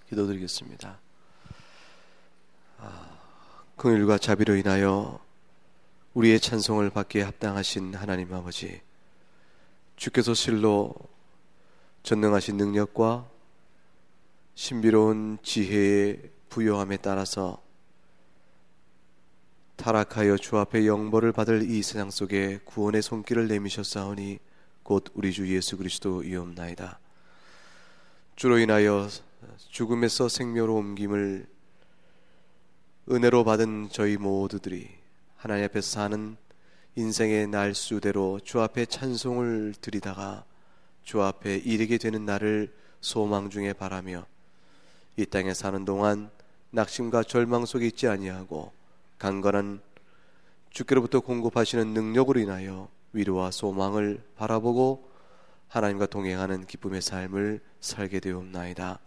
기도드리겠습니다. 긍휼과 자비로 인하여 우리의 찬송을 받기에 합당하신 하나님 아버지, 주께서 실로 전능하신 능력과 신비로운 지혜의 부요함에 따라서 타락하여 주 앞에 영벌을 받을 이 세상 속에 구원의 손길을 내미셨사오니 곧 우리 주 예수 그리스도이옵나이다. 주로 인하여 죽음에서 생명으로 옮김을 은혜로 받은 저희 모두들이 하나님 앞에서 사는 인생의 날수대로 주 앞에 찬송을 드리다가 주 앞에 이르게 되는 날을 소망 중에 바라며 이 땅에 사는 동안 낙심과 절망 속에 있지 아니하고 강건한 주께로부터 공급하시는 능력으로 인하여 위로와 소망을 바라보고 하나님과 동행하는 기쁨의 삶을 살게 되옵나이다.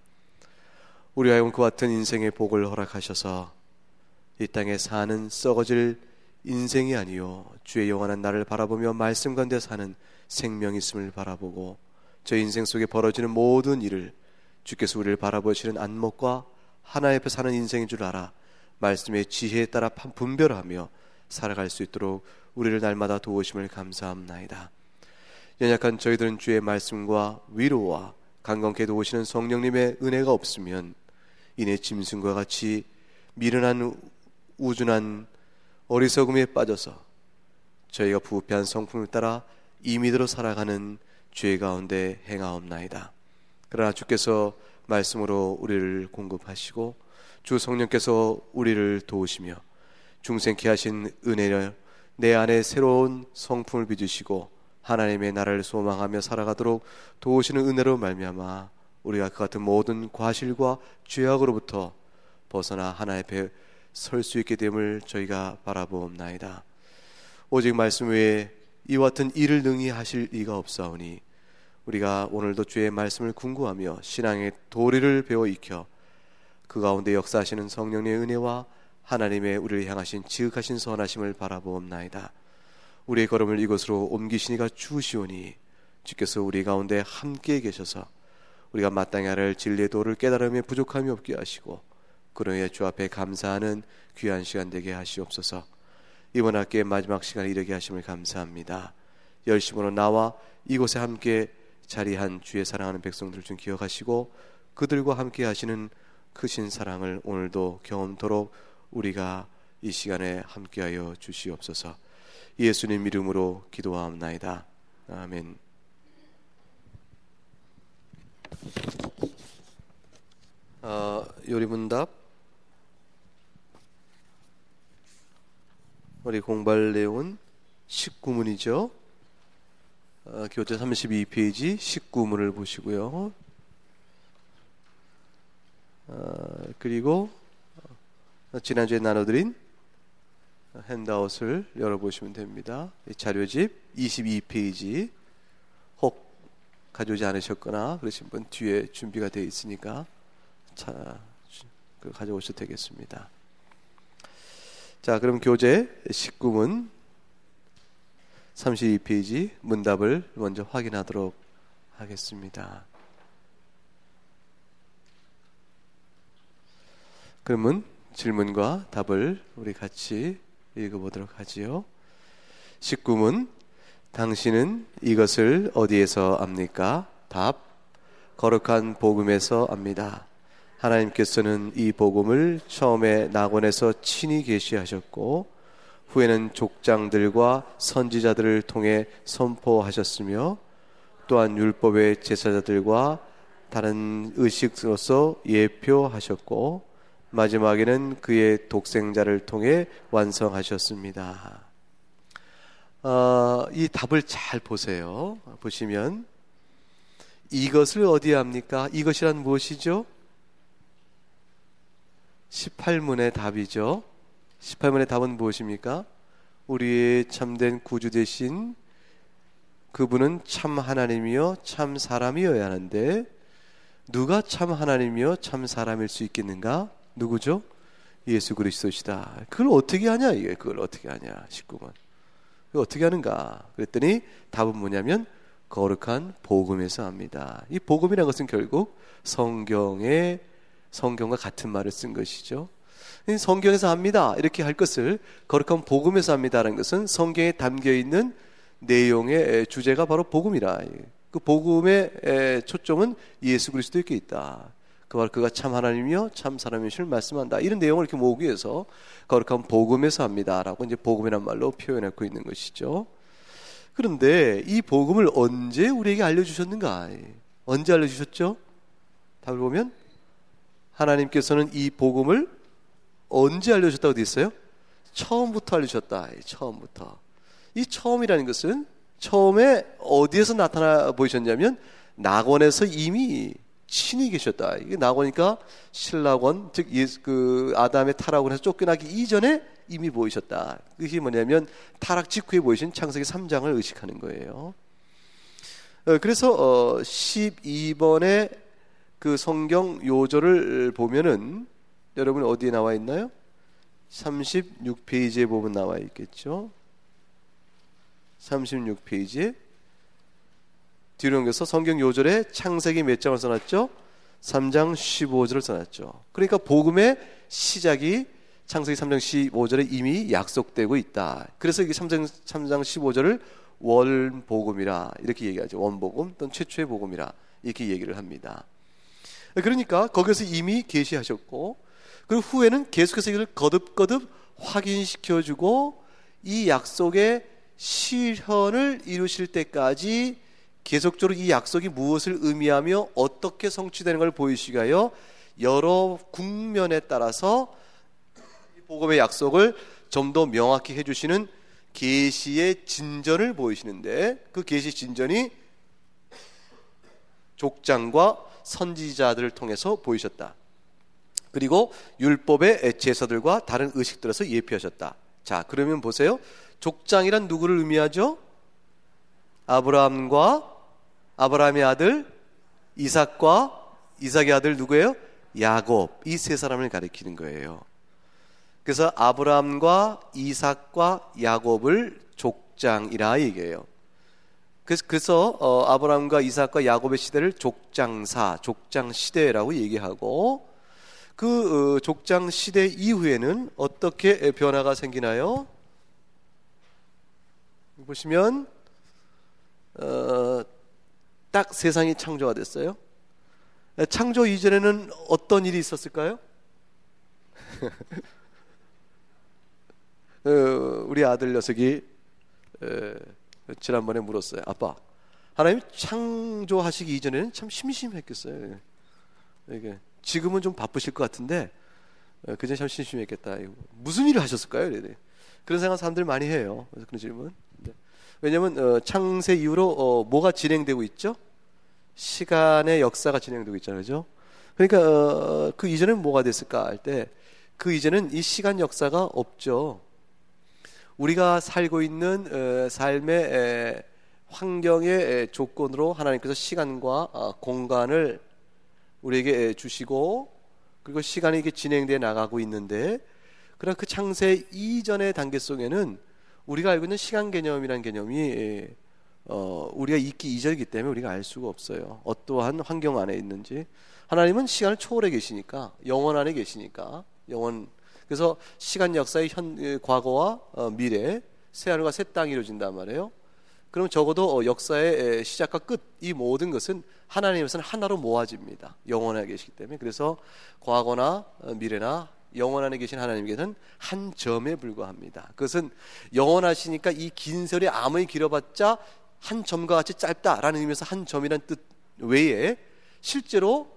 우리 하여금 그와 같은 인생의 복을 허락하셔서 이 땅에 사는 썩어질 인생이 아니요 주의 영원한 날을 바라보며 말씀 가운데 사는 생명이 있음을 바라보고 저 인생 속에 벌어지는 모든 일을 주께서 우리를 바라보시는 안목과 하나님 앞에 사는 인생인 줄 알아 말씀의 지혜에 따라 분별하며 살아갈 수 있도록 우리를 날마다 도우심을 감사합나이다. 연약한 저희들은 주의 말씀과 위로와 강건케 도우시는 성령님의 은혜가 없으면 이내 짐승과 같이 미련한 우준한 어리석음에 빠져서 저희가 부패한 성품을 따라 임의대로 살아가는 죄 가운데 행하옵나이다. 그러나 주께서 말씀으로 우리를 공급하시고 주 성령께서 우리를 도우시며 중생케 하신 은혜를 내 안에 새로운 성품을 빚으시고 하나님의 나라를 소망하며 살아가도록 도우시는 은혜로 말미암아 우리가 그 같은 모든 과실과 죄악으로부터 벗어나 하나님 앞에 설 수 있게 됨을 저희가 바라보옵나이다. 오직 말씀 외에 이와 같은 일을 능히 하실 이가 없사오니 우리가 오늘도 주의 말씀을 궁구하며 신앙의 도리를 배워 익혀 그 가운데 역사하시는 성령의 은혜와 하나님의 우리를 향하신 지극하신 선하심을 바라보옵나이다. 우리의 걸음을 이곳으로 옮기시니가 주시오니 주께서 우리 가운데 함께 계셔서 우리가 마땅히 할 진리의 도를 깨달음에 부족함이 없게 하시고 그로 인해 주 앞에 감사하는 귀한 시간 되게 하시옵소서. 이번 학기의 마지막 시간에 이르게 하심을 감사합니다. 열심으로 나와 이곳에 함께 자리한 주의 사랑하는 백성들을 좀 기억하시고 그들과 함께 하시는 크신 사랑을 오늘도 경험토록 우리가 이 시간에 함께하여 주시옵소서. 예수님 이름으로 기도하옵나이다. 아멘. 요리문답 우리 공부할 내용은 19문이죠. 교재 32페이지 19문을 보시고요. 그리고 지난주에 나눠드린 핸드아웃을 열어보시면 됩니다. 자료집 22페이지 혹 가져오지 않으셨거나 그러신 분 뒤에 준비가 되어 있으니까 가져오셔도 되겠습니다. 자, 그럼 교재 19문 32페이지 문답을 먼저 확인하도록 하겠습니다. 그러면 질문과 답을 우리 같이 읽어보도록 하지요. 19문 당신은 이것을 어디에서 압니까? 답 거룩한 복음에서 압니다. 하나님께서는 이 복음을 처음에 낙원에서 친히 계시하셨고 후에는 족장들과 선지자들을 통해 선포하셨으며 또한 율법의 제사자들과 다른 의식으로서 예표하셨고 마지막에는 그의 독생자를 통해 완성하셨습니다. 이 답을 잘 보세요. 보시면 이것을 어디에 합니까? 이것이란 무엇이죠? 18문의 답이죠. 18문의 답은 무엇입니까? 우리의 참된 구주 되신 그분은 참 하나님이요 참 사람이어야 하는데 누가 참 하나님이요 참 사람일 수 있겠는가? 누구죠? 예수 그리스도시다. 그걸 어떻게 하냐? 그걸 어떻게 하냐? 19번. 그걸 어떻게 하는가? 그랬더니 답은 뭐냐면 거룩한 복음에서 합니다. 이 복음이라는 것은 결국 성경의 성경과 같은 말을 쓴 것이죠. 성경에서 합니다 이렇게 할 것을 거룩한 복음에서 합니다라는 것은 성경에 담겨있는 내용의 주제가 바로 복음이라. 그 복음의 초점은 예수 그리스도에 있다. 그가 참 하나님이요 참 사람이심을 말씀한다. 이런 내용을 이렇게 모으기 위해서 거룩한 복음에서 합니다라고 이제 복음이란 말로 표현하고 있는 것이죠. 그런데 이 복음을 언제 우리에게 알려주셨는가? 언제 알려주셨죠? 답을 보면 하나님께서는 이 복음을 언제 알려주셨다고 되어 있어요? 처음부터 알려주셨다. 처음부터. 이 처음이라는 것은 처음에 어디에서 나타나 보이셨냐면 낙원에서 이미 친히 계셨다. 이게 낙원이니까 신락원, 즉 그 아담의 타락을 해서 쫓겨나기 이전에 이미 보이셨다. 그게 뭐냐면 타락 직후에 보이신 창세기 3장을 의식하는 거예요. 그래서 12번의 그 성경 요절을 보면은 여러분 어디에 나와 있나요? 36페이지에 보면 나와 있겠죠. 36페이지에 뒤로 넘겨서 성경 요절에 창세기 몇 장을 써놨죠? 3장 15절을 써놨죠. 그러니까 복음의 시작이 창세기 3장 15절에 이미 약속되고 있다. 그래서 이게 3장 15절을 원복음이라 이렇게 얘기하죠. 원복음 또는 최초의 복음이라 이렇게 얘기를 합니다. 그러니까 거기서 이미 계시하셨고 그리고 후에는 계속해서 이걸 거듭거듭 확인시켜주고 이 약속의 실현을 이루실 때까지 계속적으로 이 약속이 무엇을 의미하며 어떻게 성취되는 걸 보이시기 위하여 여러 국면에 따라서 복음의 약속을 좀 더 명확히 해주시는 계시의 진전을 보이시는데 그 계시 진전이 족장과 선지자들을 통해서 보이셨다. 그리고 율법의 제사들과 다른 의식들에서 예표하셨다. 자, 그러면 보세요. 족장이란 누구를 의미하죠? 아브라함의 아들 이삭과 이삭의 아들 누구예요? 야곱. 이 세 사람을 가리키는 거예요. 그래서 아브라함과 이삭과 야곱을 족장이라 얘기해요. 그래서 아브라함과 이삭과 야곱의 시대를 족장사, 족장시대라고 얘기하고 그 족장시대 이후에는 어떻게 변화가 생기나요? 보시면 딱 세상이 창조가 됐어요. 창조 이전에는 어떤 일이 있었을까요? 우리 아들 녀석이 지난번에 물었어요. 아빠, 하나님 창조하시기 이전에는 참 심심했겠어요. 이게 지금은 좀 바쁘실 것 같은데 그전 참 심심했겠다. 무슨 일을 하셨을까요? 그런 생각 사람들 많이 해요. 그래서 그런 질문. 왜냐하면 창세 이후로 뭐가 진행되고 있죠? 시간의 역사가 진행되고 있잖아요, 그죠? 그러니까 그 이전엔 뭐가 됐을까 할 때 그 이전엔 이 시간 역사가 없죠. 우리가 살고 있는 삶의 환경의 조건으로 하나님께서 시간과 공간을 우리에게 주시고 그리고 시간이 이게 진행되어 나가고 있는데 그러나 그 창세 이전의 단계 속에는 우리가 알고 있는 시간 개념이라는 개념이 우리가 있기 이전이기 때문에 우리가 알 수가 없어요. 어떠한 환경 안에 있는지. 하나님은 시간을 초월해 계시니까 영원 안에 계시니까 그래서 시간 역사의 과거와 미래 새 하늘과 새 땅이 이루어진단 말이에요. 그럼 적어도 역사의 시작과 끝 이 모든 것은 하나님에서는 하나로 모아집니다. 영원 안에 계시기 때문에. 그래서 과거나 미래나 영원 안에 계신 하나님께서는 한 점에 불과합니다. 그것은 영원하시니까 이 긴 세월이 아무리 길어봤자 한 점과 같이 짧다라는 의미에서 한 점이라는 뜻 외에 실제로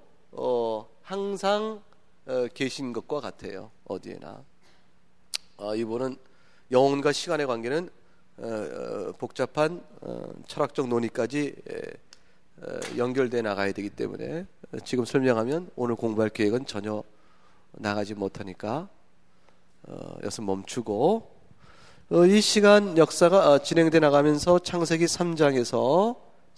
항상 계신 것과 같아요. 어디에나. 이분은 영혼과 시간의 관계는 복잡한 철학적 논의까지 연결돼 나가야 되기 때문에 지금 설명하면 오늘 공부할 계획은 전혀 나가지 못하니까 여기서 멈추고 이 시간 역사가 진행돼 나가면서 창세기 3장에서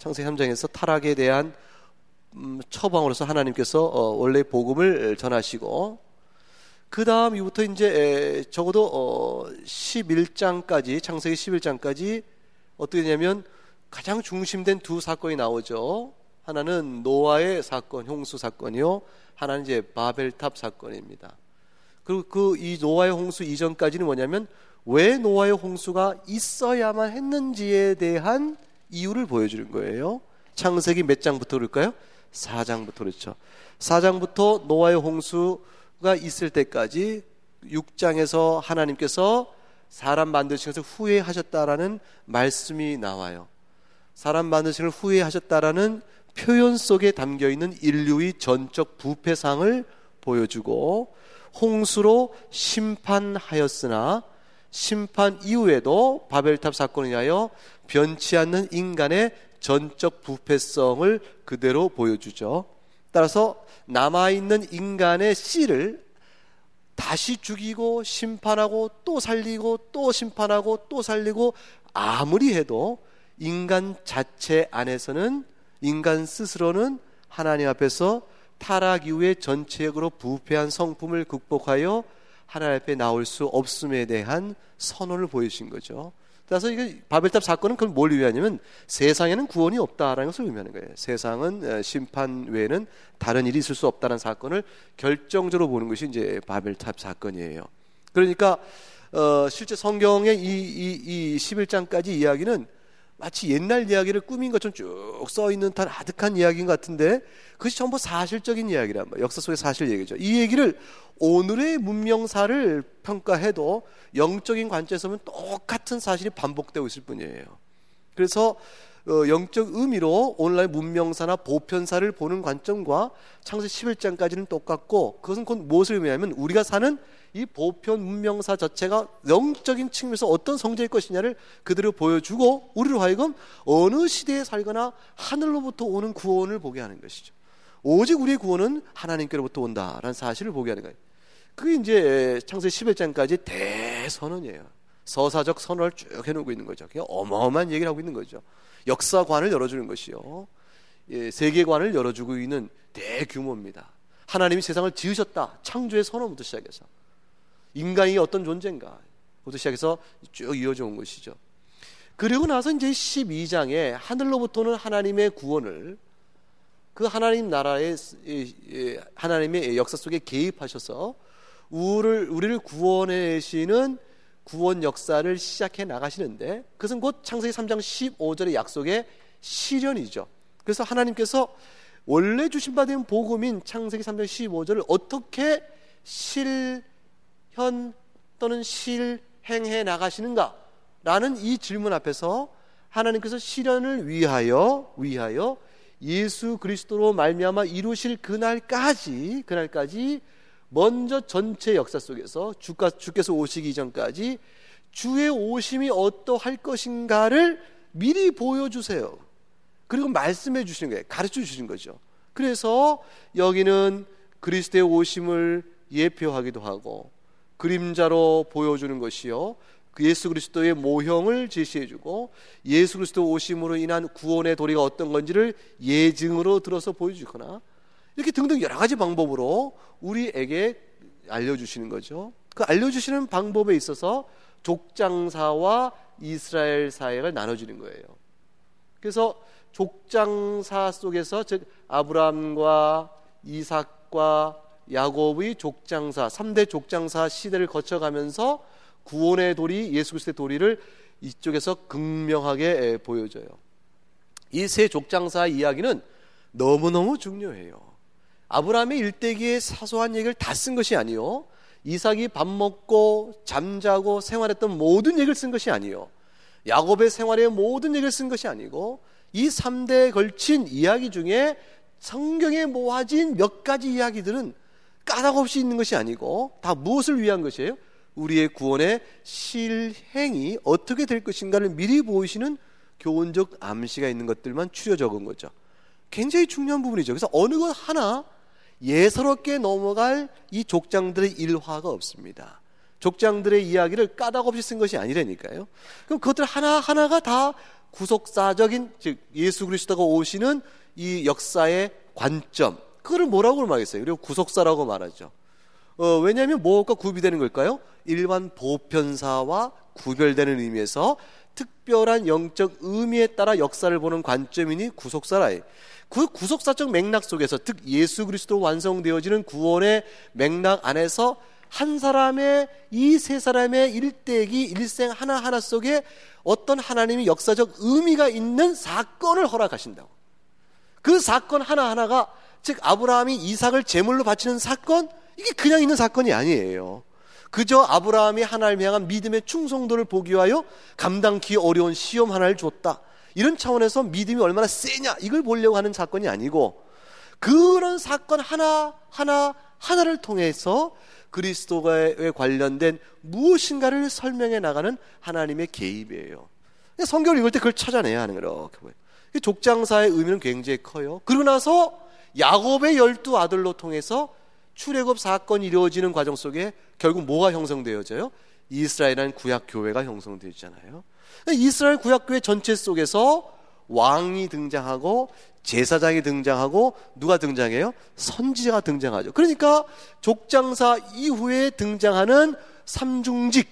타락에 대한 처방으로서 하나님께서 원래 복음을 전하시고 그 다음 이후부터 이제 적어도 11장까지 창세기 11장까지 어떻게 되냐면 가장 중심된 두 사건이 나오죠. 하나는 노아의 사건, 홍수 사건이요. 하나는 이제 바벨탑 사건입니다. 그리고 이 노아의 홍수 이전까지는 뭐냐면 왜 노아의 홍수가 있어야만 했는지에 대한 이유를 보여주는 거예요. 창세기 몇 장부터 그럴까요? 4장부터 그렇죠. 4장부터 노아의 홍수가 있을 때까지 6장에서 하나님께서 사람 만드신 것을 후회하셨다라는 말씀이 나와요. 사람 만드신 것을 후회하셨다라는 표현 속에 담겨있는 인류의 전적 부패상을 보여주고 홍수로 심판하였으나 심판 이후에도 바벨탑 사건에 의하여 변치 않는 인간의 전적 부패성을 그대로 보여주죠. 따라서 남아있는 인간의 씨를 다시 죽이고 심판하고 또 살리고 또 심판하고 또 살리고 아무리 해도 인간 자체 안에서는 인간 스스로는 하나님 앞에서 타락 이후에 전체적으로 부패한 성품을 극복하여 하나님 앞에 나올 수 없음에 대한 선언을 보여주신 거죠. 따라서 이게 바벨탑 사건은 그걸 뭘 의미하냐면 세상에는 구원이 없다라는 것을 의미하는 거예요. 세상은 심판 외에는 다른 일이 있을 수 없다는 사건을 결정적으로 보는 것이 이제 바벨탑 사건이에요. 그러니까 실제 성경의 이 11장까지 이야기는 마치 옛날 이야기를 꾸민 것처럼 쭉 써있는 듯한 아득한 이야기인 것 같은데 그것이 전부 사실적인 이야기란 말이에요. 역사 속의 사실 얘기죠. 이 얘기를 오늘의 문명사를 평가해도 영적인 관점에서 보면 똑같은 사실이 반복되고 있을 뿐이에요. 그래서 영적 의미로 오늘날 문명사나 보편사를 보는 관점과 창세기 11장까지는 똑같고 그것은 곧 무엇을 의미하면 우리가 사는 이 보편 문명사 자체가 영적인 측면에서 어떤 성질일 것이냐를 그대로 보여주고 우리로 하여금 어느 시대에 살거나 하늘로부터 오는 구원을 보게 하는 것이죠. 오직 우리의 구원은 하나님께로부터 온다라는 사실을 보게 하는 거예요. 그게 이제 창세기 11장까지 대선언이에요. 서사적 선언을 쭉 해놓고 있는 거죠. 그냥 어마어마한 얘기를 하고 있는 거죠. 역사관을 열어주는 것이요. 세계관을 열어주고 있는 대규모입니다. 하나님이 세상을 지으셨다. 창조의 선언부터 시작해서 인간이 어떤 존재인가 부터 시작해서 쭉 이어져 온 것이죠. 그리고 나서 이제 12장에 하늘로부터 오는 하나님의 구원을 그 하나님 나라의 하나님의 역사 속에 개입하셔서 우리를 구원하시는 구원 역사를 시작해 나가시는데 그것은 곧 창세기 3장 15절의 약속의 실현이죠. 그래서 하나님께서 원래 주신 바 된 복음인 창세기 3장 15절을 어떻게 실현 또는 실행해 나가시는가 라는 이 질문 앞에서 하나님께서 실현을 위하여 예수 그리스도로 말미암아 이루실 그날까지 먼저 전체 역사 속에서 주께서 오시기 이전까지 주의 오심이 어떠할 것인가를 미리 보여주세요. 그리고 말씀해 주시는 거예요. 가르쳐 주시는 거죠. 그래서 여기는 그리스도의 오심을 예표하기도 하고 그림자로 보여주는 것이요, 예수 그리스도의 모형을 제시해주고 예수 그리스도 오심으로 인한 구원의 도리가 어떤 건지를 예증으로 들어서 보여주거나 이렇게 등등 여러 가지 방법으로 우리에게 알려주시는 거죠. 그 알려주시는 방법에 있어서 족장사와 이스라엘 사회가 나눠지는 거예요. 그래서 족장사 속에서 즉 아브라함과 이삭과 야곱의 족장사 3대 족장사 시대를 거쳐가면서 구원의 도리, 예수 그리스도의 도리를 이쪽에서 극명하게 보여줘요. 이 세 족장사 이야기는 너무너무 중요해요. 아브라함의 일대기의 사소한 얘기를 다 쓴 것이 아니요, 이삭이 밥 먹고 잠자고 생활했던 모든 얘기를 쓴 것이 아니요, 야곱의 생활의 모든 얘기를 쓴 것이 아니고 이 3대에 걸친 이야기 중에 성경에 모아진 몇 가지 이야기들은 까닭 없이 있는 것이 아니고 다 무엇을 위한 것이에요? 우리의 구원의 실행이 어떻게 될 것인가를 미리 보이시는 교훈적 암시가 있는 것들만 추려 적은 거죠. 굉장히 중요한 부분이죠. 그래서 어느 것 하나 예사롭게 넘어갈 이 족장들의 일화가 없습니다. 족장들의 이야기를 까닭 없이 쓴 것이 아니라니까요. 그럼 그것들 하나하나가 다 구속사적인, 즉 예수 그리스도가 오시는 이 역사의 관점, 그거를 뭐라고 말하겠어요? 그리고 구속사라고 말하죠. 왜냐하면 무엇과 구비되는 걸까요? 일반 보편사와 구별되는 의미에서 특별한 영적 의미에 따라 역사를 보는 관점이니 구속사라. 그 구속사적 맥락 속에서, 즉 예수 그리스도로 완성되어지는 구원의 맥락 안에서 한 사람의, 이 세 사람의 일대기 일생 하나하나 속에 어떤 하나님이 역사적 의미가 있는 사건을 허락하신다고. 그 사건 하나하나가, 즉 아브라함이 이삭을 제물로 바치는 사건, 이게 그냥 있는 사건이 아니에요. 그저 아브라함이 하나님을 향한 믿음의 충성도를 보기 위하여 감당기 어려운 시험 하나를 줬다, 이런 차원에서 믿음이 얼마나 세냐 이걸 보려고 하는 사건이 아니고, 그런 사건 하나를 통해서 그리스도에 관련된 무엇인가를 설명해 나가는 하나님의 개입이에요. 성경을 읽을 때 그걸 찾아내야 하는 거예요. 족장사의 의미는 굉장히 커요. 그러고 나서 야곱의 12 아들로 통해서 출애굽 사건이 이루어지는 과정 속에 결국 뭐가 형성되어져요? 이스라엘이라는 구약교회가 형성되잖아요. 이스라엘 구약교회 전체 속에서 왕이 등장하고 제사장이 등장하고 누가 등장해요? 선지자가 등장하죠. 그러니까 족장사 이후에 등장하는 삼중직,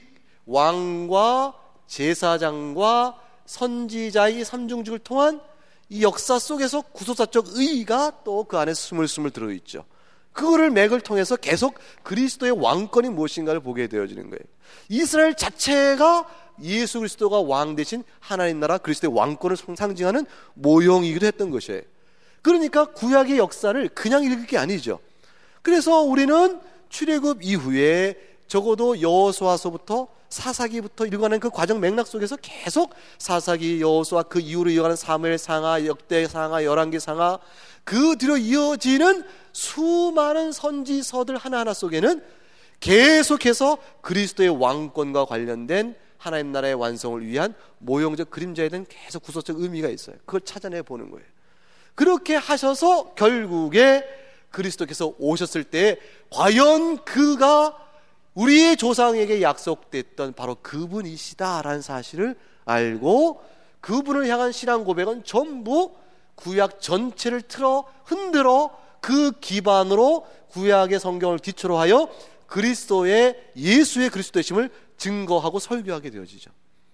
왕과 제사장과 선지자의 삼중직을 통한 이 역사 속에서 구속사적 의의가 또 그 안에 스물스물 들어있죠. 그거를 맥을 통해서 계속 그리스도의 왕권이 무엇인가를 보게 되어지는 거예요. 이스라엘 자체가 예수 그리스도가 왕 대신 하나님 나라 그리스도의 왕권을 상징하는 모형이기도 했던 것이에요. 그러니까 구약의 역사를 그냥 읽을 게 아니죠. 그래서 우리는 출애굽 이후에 적어도 여호수아서부터 사사기부터 읽어가는 그 과정 맥락 속에서 계속 사사기, 여호수아, 그 이후로 이어가는 사무엘 상하, 역대 상하, 열왕기 상하, 그 뒤로 이어지는 수많은 선지서들 하나하나 속에는 계속해서 그리스도의 왕권과 관련된 하나님 나라의 완성을 위한 모형적 그림자에 대한 계속 구속적 의미가 있어요. 그걸 찾아내 보는 거예요. 그렇게 하셔서 결국에 그리스도께서 오셨을 때 과연 그가 우리의 조상에게 약속됐던 바로 그분이시다라는 사실을 알고, 그분을 향한 신앙 고백은 전부 구약 전체를 흔들어 그 기반으로 구약의 성경을 기초로 하여 그리스도의, 예수의 그리스도의심을 증거하고 설교하게 되어지죠.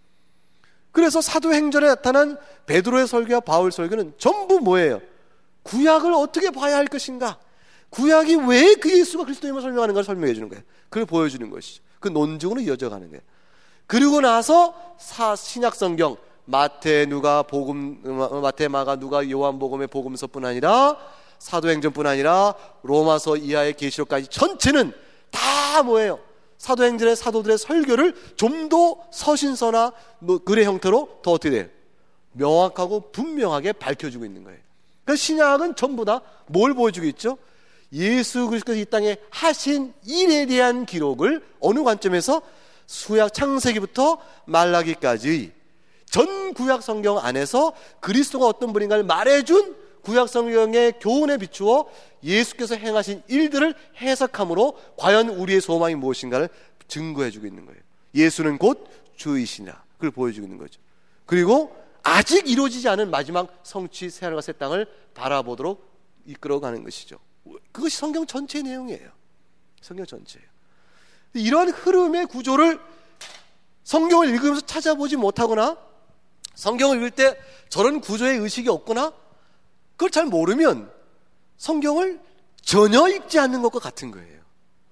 그래서 사도행전에 나타난 베드로의 설교와 바울 설교는 전부 뭐예요? 구약을 어떻게 봐야 할 것인가, 구약이 왜 그 예수가 그리스도임을 설명하는가를 설명해 주는 거예요. 그걸 보여주는 것이죠. 그 논증으로 이어져가는 거예요. 그리고 나서 신약 성경 마태, 마가, 누가, 요한복음의 복음서뿐 아니라 사도행전뿐 아니라 로마서 이하의 계시록까지 전체는 다 뭐예요? 사도행전의 사도들의 설교를 좀 더 서신서나 글의 형태로 더 어떻게 돼요? 명확하고 분명하게 밝혀주고 있는 거예요. 그러니까 신약은 전부 다 뭘 보여주고 있죠? 예수 그리스도께서 이 땅에 하신 일에 대한 기록을 어느 관점에서 수약 창세기부터 말라기까지 전 구약 성경 안에서 그리스도가 어떤 분인가를 말해준 구약 성경의 교훈에 비추어 예수께서 행하신 일들을 해석함으로 과연 우리의 소망이 무엇인가를 증거해주고 있는 거예요. 예수는 곧 주이시라, 그걸 보여주고 있는 거죠. 그리고 아직 이루어지지 않은 마지막 성취 새하늘과 새 땅을 바라보도록 이끌어가는 것이죠. 그것이 성경 전체의 내용이에요. 성경 전체예요. 이러한 흐름의 구조를 성경을 읽으면서 찾아보지 못하거나 성경을 읽을 때 저런 구조의 의식이 없거나 그걸 잘 모르면 성경을 전혀 읽지 않는 것과 같은 거예요.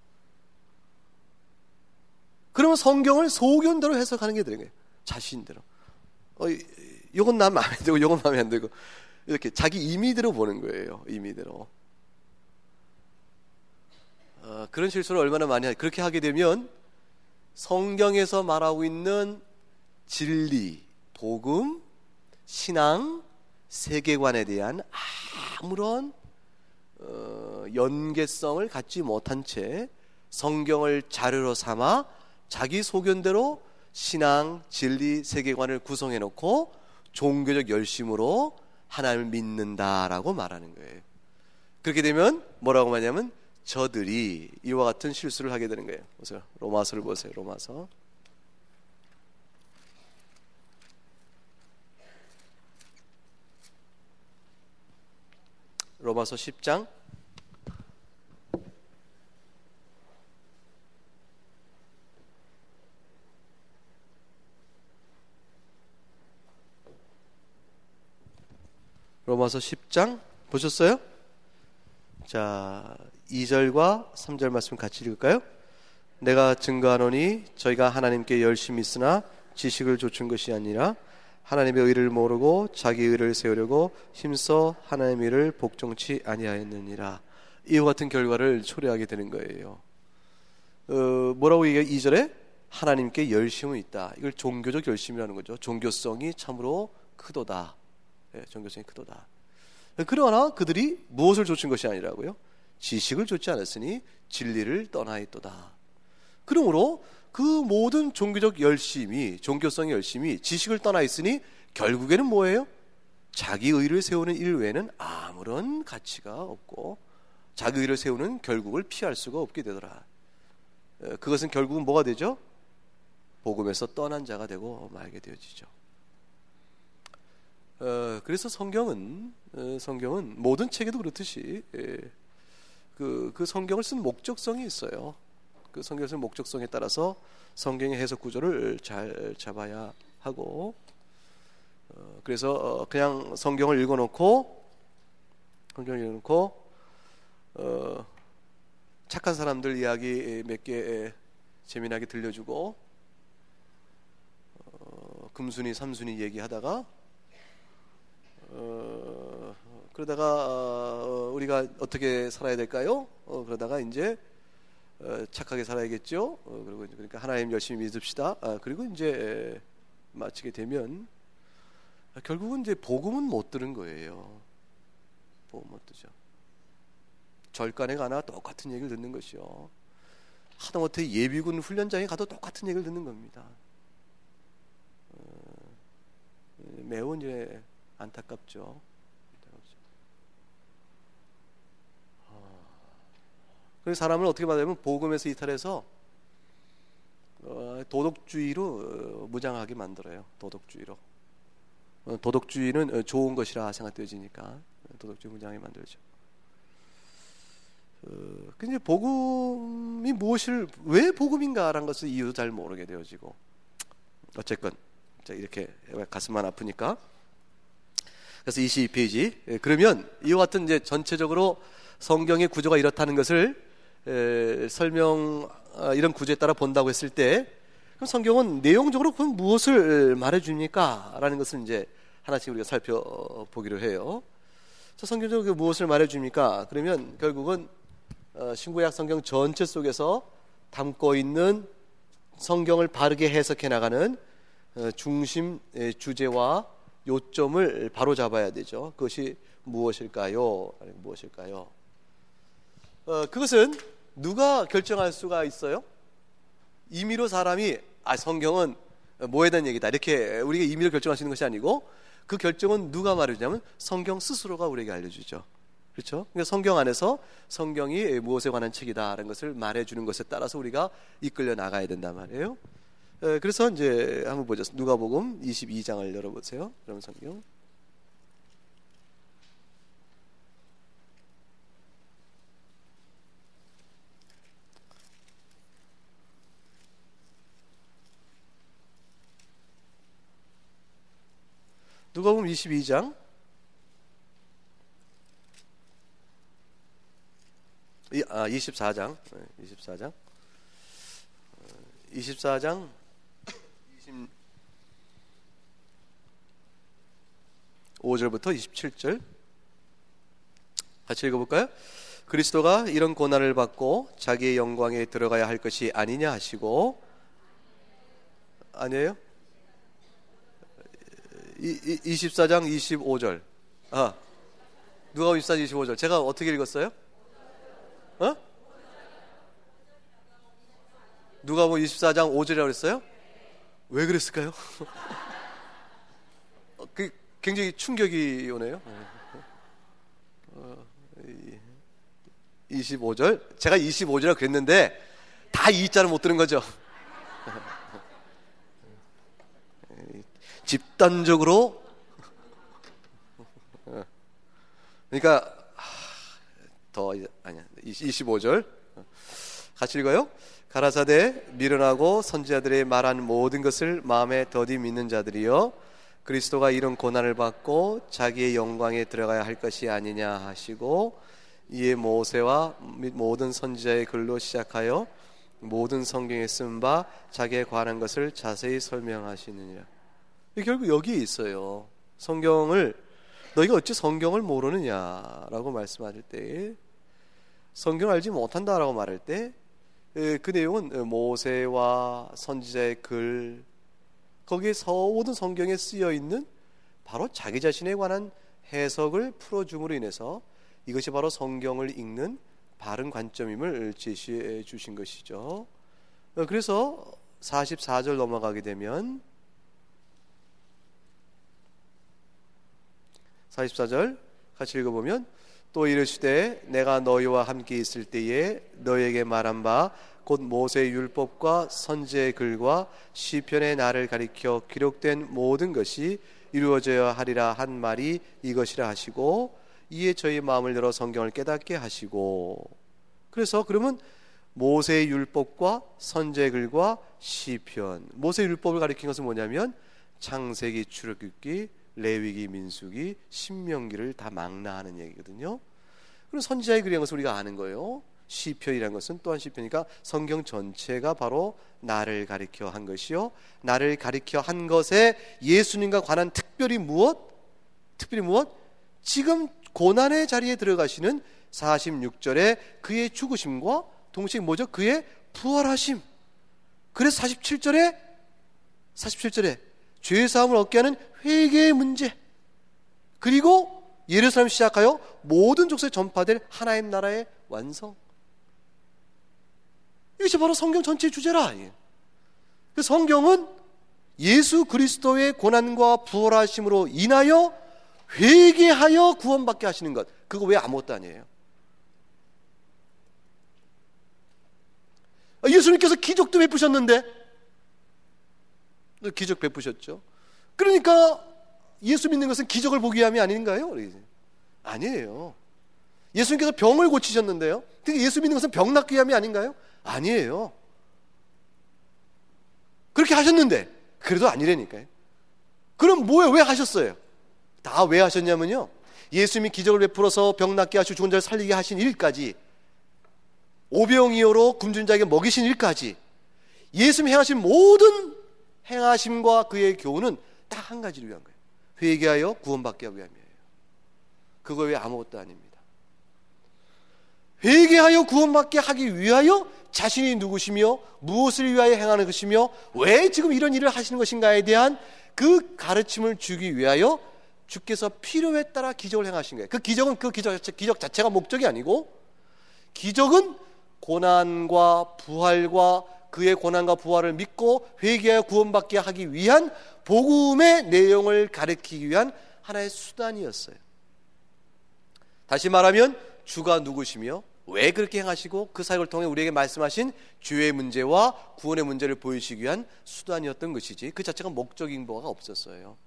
그러면 성경을 소견대로 해석하는 게 되는 거예요. 자신대로. 이건 난 마음에 들고 이건 마음에 안 들고 이렇게 자기 임의대로 보는 거예요. 임의대로. 그런 실수를 얼마나 많이 그렇게 하게 되면 성경에서 말하고 있는 진리, 복음, 신앙, 세계관에 대한 아무런 연계성을 갖지 못한 채 성경을 자료로 삼아 자기 소견대로 신앙, 진리, 세계관을 구성해 놓고 종교적 열심으로 하나님을 믿는다라고 말하는 거예요. 그렇게 되면 뭐라고 하냐면 저들이 이와 같은 실수를 하게 되는 거예요. 보세요. 로마서를 보세요. 로마서 10장 로마서 10장 보셨어요? 자, 2절과 3절 말씀 같이 읽을까요? 내가 증거하노니 저희가 하나님께 열심히 있으나 지식을 좇은 것이 아니라 하나님의 의를 모르고 자기 의를 세우려고 힘써 하나님의 의를 복종치 아니하였느니라. 이와 같은 결과를 초래하게 되는 거예요. 뭐라고 얘기해요? 2절에 하나님께 열심은 있다. 이걸 종교적 열심이라는 거죠. 종교성이 참으로 크도다. 네, 종교성이 크도다. 그러나 그들이 무엇을 좇은 것이 아니라고요? 지식을 좇지 않았으니 진리를 떠나있도다. 그러므로 그 모든 종교적 열심이, 종교성의 열심이 지식을 떠나 있으니 결국에는 뭐예요? 자기 의를 세우는 일 외에는 아무런 가치가 없고 자기 의를 세우는 결국을 피할 수가 없게 되더라. 그것은 결국은 뭐가 되죠? 복음에서 떠난 자가 되고 말게 되어지죠. 그래서 성경은 모든 책에도 그렇듯이 그 성경을 쓴 목적성이 있어요. 그 성경을 쓴 목적성에 따라서 성경의 해석 구조를 잘 잡아야 하고, 그래서 그냥 성경을 읽어놓고 착한 사람들 이야기 몇 개 재미나게 들려주고 금순이 삼순이 얘기하다가 그러다가 우리가 어떻게 살아야 될까요? 그러다가 이제 착하게 살아야겠죠. 그리고 그러니까 하나님 열심히 믿읍시다. 그리고 이제 마치게 되면 결국은 이제 복음은 못 들은 거예요. 복음 못 듣죠. 절간에 가나 똑같은 얘기를 듣는 것이요. 하다못해 예비군 훈련장에 가도 똑같은 얘기를 듣는 겁니다. 매우 이제 안타깝죠. 그래서 사람을 어떻게 말하면 복음에서 이탈해서 도덕주의로 무장하게 만들어요. 도덕주의는 좋은 것이라 생각되어지니까 도덕주의 무장하게 만들죠. 근데 복음이 왜 복음인가라는 것을 이유도 잘 모르게 되어지고, 어쨌건 이렇게 가슴만 아프니까. 그래서 22페이지. 그러면 이와 같은 이제 전체적으로 성경의 구조가 이렇다는 것을 이런 구조에 따라 본다고 했을 때, 그럼 성경은 내용적으로 그럼 무엇을 말해줍니까? 라는 것을 이제 하나씩 우리가 살펴보기로 해요. 성경적으로 무엇을 말해줍니까? 그러면 결국은 신구약 성경 전체 속에서 담고 있는 성경을 바르게 해석해 나가는 중심 주제와 요점을 바로 잡아야 되죠. 그것이 무엇일까요? 그것은 누가 결정할 수가 있어요? 임의로 사람이 성경은 뭐에 대한 얘기다 이렇게 우리가 임의로 결정할 수 있는 것이 아니고, 그 결정은 누가 말해주냐면 성경 스스로가 우리에게 알려주죠. 그렇죠? 그러니까 성경 안에서 성경이 무엇에 관한 책이다라는 것을 말해주는 것에 따라서 우리가 이끌려 나가야 된단 말이에요. 그래서 이제 한번 보죠. 누가복음 22장을 열어보세요. 그럼 성경. 누가복음 22장 24장 25절부터 27절 같이 읽어볼까요? 그리스도가 이런 고난을 받고 자기의 영광에 들어가야 할 것이 아니냐 하시고, 아니에요? 24장 25절. 누가복음 24장 25절. 제가 어떻게 읽었어요? 누가복음 24장 5절이라고 그랬어요? 왜 그랬을까요? 굉장히 충격이 오네요. 25절. 제가 25절이라고 그랬는데 다 이 자를 못 들은 거죠. 집단적으로. 그러니까 아니야. 25절 같이 읽어요. 가라사대 미련하고 선지자들의 말한 모든 것을 마음에 더디 믿는 자들이여, 그리스도가 이런 고난을 받고 자기의 영광에 들어가야 할 것이 아니냐 하시고, 이에 모세와 모든 선지자의 글로 시작하여 모든 성경에 쓴 바 자기에 관한 것을 자세히 설명하시느니라. 결국 여기에 있어요. 성경을, 너희가 어찌 성경을 모르느냐라고 말씀하실 때, 성경을 알지 못한다라고 말할 때 그 내용은 모세와 선지자의 글, 거기에 모든 성경에 쓰여 있는 바로 자기 자신에 관한 해석을 풀어줌으로 인해서 이것이 바로 성경을 읽는 바른 관점임을 제시해 주신 것이죠. 그래서 44절 넘어가게 되면 44절 같이 읽어보면, 또 이르시되 내가 너희와 함께 있을 때에 너희에게 말한 바 곧 모세의 율법과 선지의 글과 시편의 나를 가리켜 기록된 모든 것이 이루어져야 하리라 한 말이 이것이라 하시고, 이에 저희 마음을 열어 성경을 깨닫게 하시고. 그래서 그러면 모세의 율법과 선지의 글과 시편, 모세의 율법을 가리킨 것은 뭐냐면 창세기, 출애굽기, 레위기, 민수기, 신명기를 다 망라하는 얘기거든요. 그리고 선지자의 글이라는 것을 우리가 아는 거예요. 시편이라는 것은 또한 시편이니까 성경 전체가 바로 나를 가리켜 한 것이요, 나를 가리켜 한 것에 예수님과 관한 특별히 무엇? 지금 고난의 자리에 들어가시는 46절에 그의 죽으심과 동시에 뭐죠? 그의 부활하심. 그래서 47절에 죄사함을 얻게 하는 회개의 문제, 그리고 예루살렘 시작하여 모든 족속에 전파될 하나님 나라의 완성. 이것이 바로 성경 전체의 주제라. 그 성경은 예수 그리스도의 고난과 부활하심으로 인하여 회개하여 구원받게 하시는 것, 그거 왜 아무것도 아니에요? 예수님께서 기적도 베푸셨는데, 기적 베푸셨죠. 그러니까 예수 믿는 것은 기적을 보기 위함이 아닌가요? 아니에요. 예수님께서 병을 고치셨는데요, 그러니까 예수 믿는 것은 병 낫기 위함이 아닌가요? 아니에요. 그렇게 하셨는데 그래도 아니라니까요. 그럼 뭐예요? 왜 하셨어요? 다 왜 하셨냐면요, 예수님이 기적을 베풀어서 병 낫게 하시고 죽은 자를 살리게 하신 일까지, 오병이어로 굶주린 자에게 먹이신 일까지, 예수님이 행하신 모든 행하심과 그의 교훈은 딱 한 가지를 위한 거예요. 회개하여 구원받게 하기 위함이에요. 그거 외에 아무것도 아닙니다. 회개하여 구원받게 하기 위하여 자신이 누구시며 무엇을 위하여 행하는 것이며 왜 지금 이런 일을 하시는 것인가에 대한 그 가르침을 주기 위하여 주께서 필요에 따라 기적을 행하신 거예요. 그 기적은 그 기적 자체가 목적이 아니고, 기적은 고난과 부활과 그의 고난과 부활을 믿고 회개하여 구원받게 하기 위한 복음의 내용을 가르치기 위한 하나의 수단이었어요. 다시 말하면 주가 누구시며 왜 그렇게 행하시고 그 사역을 통해 우리에게 말씀하신 죄의 문제와 구원의 문제를 보이시기 위한 수단이었던 것이지, 그 자체가 목적인 바가 없었어요.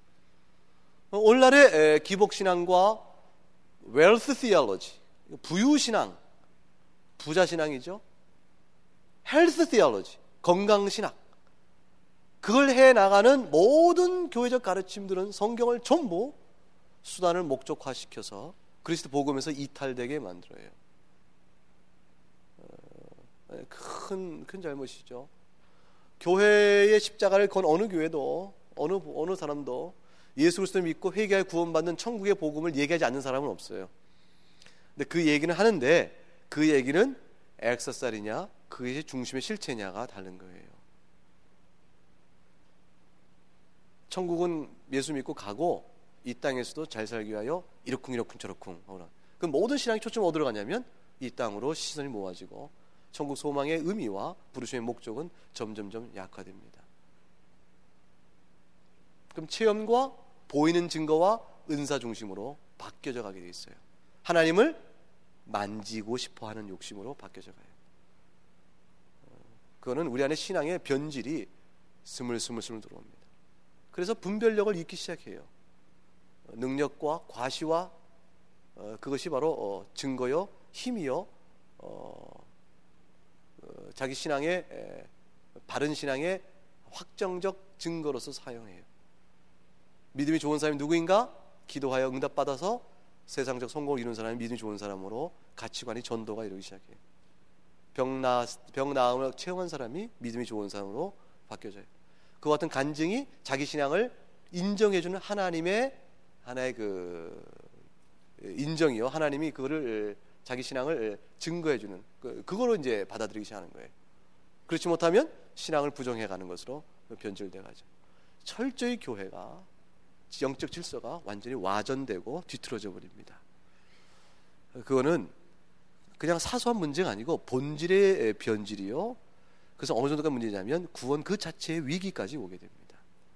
오늘날의 기복신앙과 웰스 시올로지, 부유신앙, 부자신앙이죠. 헬스 시올로지, 건강신학, 그걸 해나가는 모든 교회적 가르침들은 성경을 전부 수단을 목적화시켜서 그리스도 복음에서 이탈되게 만들어요. 큰 잘못이죠. 교회의 십자가를 건 어느 교회도 어느 사람도 예수 그리스도를 믿고 회개하여 구원받는 천국의 복음을 얘기하지 않는 사람은 없어요. 근데 그 얘기는 하는데, 그 얘기는 액세서리냐 그것이 중심의 실체냐가 다른 거예요. 천국은 예수 믿고 가고 이 땅에서도 잘 살기 위하여 이러쿵저러쿵. 그럼 모든 신앙이 초점 어디로 가냐면 이 땅으로 시선이 모아지고 천국 소망의 의미와 부르심의 목적은 점점점 약화됩니다. 그럼 체험과 보이는 증거와 은사 중심으로 바뀌어져 가게 돼 있어요. 하나님을 만지고 싶어하는 욕심으로 바뀌어져 가요. 그거는 우리 안에 신앙의 변질이 스물스물 들어옵니다. 그래서 분별력을 잃기 시작해요. 능력과 과시와 그것이 바로 증거요, 힘이요, 자기 신앙의 바른 신앙의 확정적 증거로서 사용해요. 믿음이 좋은 사람이 누구인가? 기도하여 응답받아서 세상적 성공을 이룬 사람이 믿음이 좋은 사람으로 가치관이 전도가 이루기 시작해요. 병 나음을 체험한 사람이 믿음이 좋은 사람으로 바뀌어져요. 그와 같은 간증이 자기 신앙을 인정해주는 하나님의 하나의 그 인정이요. 하나님이 그거를 자기 신앙을 증거해주는 그거로 이제 받아들이기 시작하는 거예요. 그렇지 못하면 신앙을 부정해가는 것으로 변질돼 가죠. 철저히 교회가 영적 질서가 완전히 와전되고 뒤틀어져 버립니다. 그거는 그냥 사소한 문제가 아니고 본질의 변질이요. 그래서 어느 정도가 문제냐면 구원 그 자체의 위기까지 오게 됩니다.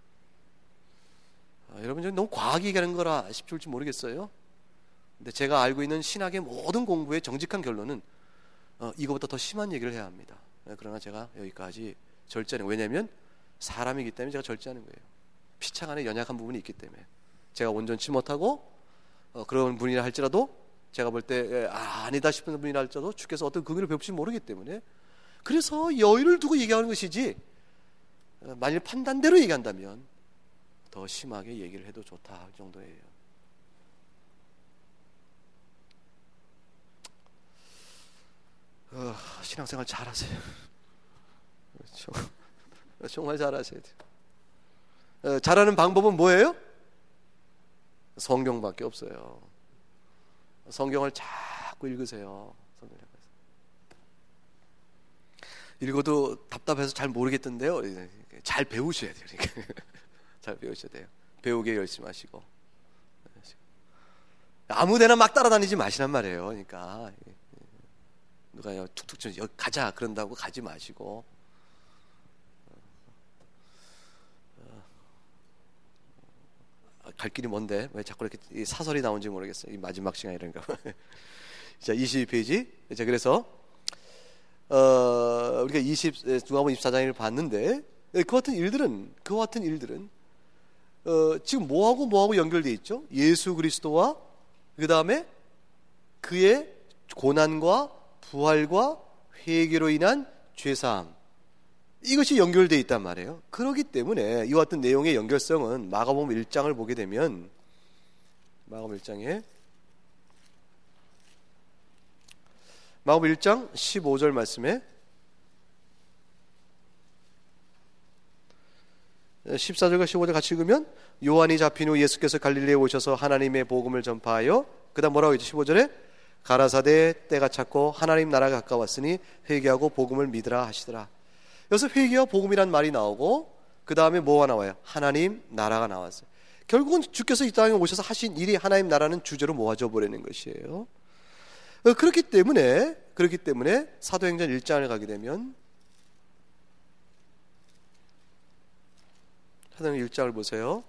여러분 너무 과하게 얘기하는 거라 싶을지 모르겠어요. 근데 제가 알고 있는 신학의 모든 공부의 정직한 결론은 이거보다 더 심한 얘기를 해야 합니다. 그러나 제가 여기까지 절제하는, 왜냐하면 사람이기 때문에 제가 절제하는 거예요. 피창 안에 연약한 부분이 있기 때문에 제가 온전치 못하고 그런 분이라 할지라도 제가 볼 때 아니다 싶은 분이라 할지라도 주께서 어떤 긍휼을 베풀지 모르기 때문에 그래서 여유를 두고 얘기하는 것이지, 만일 판단대로 얘기한다면 더 심하게 얘기를 해도 좋다 그 정도예요. 신앙생활 잘하세요. 정말 잘하셔야 돼요. 잘하는 방법은 뭐예요? 성경밖에 없어요. 성경을 자꾸 읽으세요. 읽어도 답답해서 잘 모르겠던데요. 잘 배우셔야 돼요. 잘 배우셔야 돼요. 배우게 열심히 하시고 아무데나 막 따라다니지 마시란 말이에요. 그러니까 누가 툭툭 쳐 여기 가자 그런다고 가지 마시고 갈 길이 뭔데 왜 자꾸 이렇게 사설이 나온지 모르겠어요. 이 마지막 시간이란가. 자, 22페이지. 자, 그래서 우리가 누가복음 24장을 봤는데 그와 같은 일들은 지금 뭐하고 연결되어 있죠? 예수 그리스도와 그 다음에 그의 고난과 부활과 회개로 인한 죄사함, 이것이 연결되어 있단 말이에요. 그렇기 때문에 이와 같은 내용의 연결성은 마가복음 1장을 보게 되면 마가복음 1장 15절 말씀에 14절과 15절 같이 읽으면 요한이 잡힌 후 예수께서 갈릴리에 오셔서 하나님의 복음을 전파하여, 그 다음 뭐라고 했죠? 15절에 가라사대 때가 찼고 하나님 나라가 가까웠으니 회개하고 복음을 믿으라 하시더라. 여기서 회개와 복음이란 말이 나오고 그 다음에 뭐가 나와요? 하나님 나라가 나왔어요. 결국은 주께서 이 땅에 오셔서 하신 일이 하나님 나라는 주제로 모아져 버리는 것이에요. 그렇기 때문에 사도행전 1장을 가게 되면 사도행전 1장을 보세요.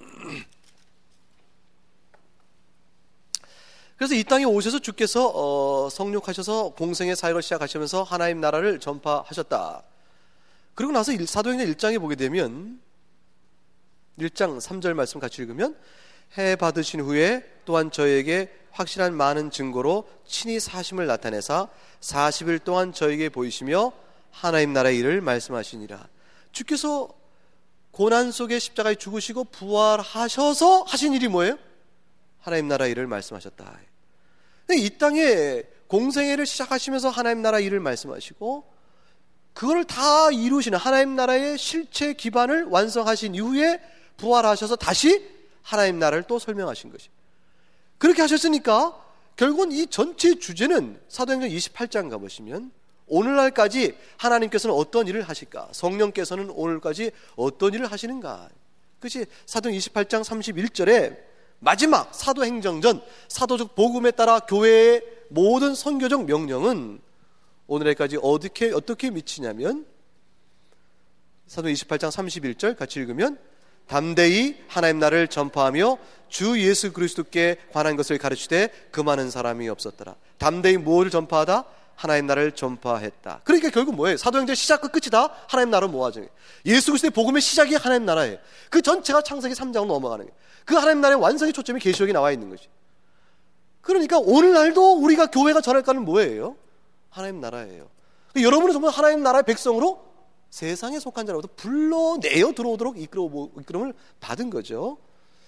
그래서 이 땅에 오셔서 주께서 성육하셔서 공생의 사역을 시작하시면서 하나님 나라를 전파하셨다. 그리고 나서 사도행전 1장에 보게 되면 1장 3절 말씀 같이 읽으면 해 받으신 후에 또한 저에게 확실한 많은 증거로 친히 사심을 나타내사 40일 동안 저에게 보이시며 하나님 나라의 일을 말씀하시니라. 주께서 고난 속에 십자가에 죽으시고 부활하셔서 하신 일이 뭐예요? 하나님 나라 일을 말씀하셨다. 이 땅에 공생애를 시작하시면서 하나님 나라 일을 말씀하시고 그걸 다 이루시는 하나님 나라의 실체 기반을 완성하신 이후에 부활하셔서 다시 하나님 나라를 또 설명하신 것이. 그렇게 하셨으니까 결국은 이 전체 주제는 사도행전 28장 가보시면 오늘날까지 하나님께서는 어떤 일을 하실까? 성령께서는 오늘까지 어떤 일을 하시는가? 그것이 사도행전 28장 31절에 마지막 사도행정전 사도적 복음에 따라 교회의 모든 선교적 명령은 오늘날까지 어떻게 미치냐면 사도행전 28장 31절 같이 읽으면 담대히 하나님 나라를 전파하며 주 예수 그리스도께 관한 것을 가르치되 금하는 사람이 없었더라. 담대히 무엇을 전파하다? 하나님 나라를 전파했다. 그러니까 결국 뭐예요? 사도행전 시작과 끝이 다 하나님 나라로 모아져요. 예수 그리스도의 복음의 시작이 하나님 나라예요. 그 전체가 창세기 3장으로 넘어가는 거예요. 그 하나님 나라의 완성의 초점이 계시록에 나와 있는 것이. 그러니까 오늘날도 우리가 교회가 전할 거는 뭐예요? 하나님 나라예요. 여러분은 정말 하나님 나라의 백성으로 세상에 속한 자로부터 불러내어 들어오도록 이끌음을 받은 거죠.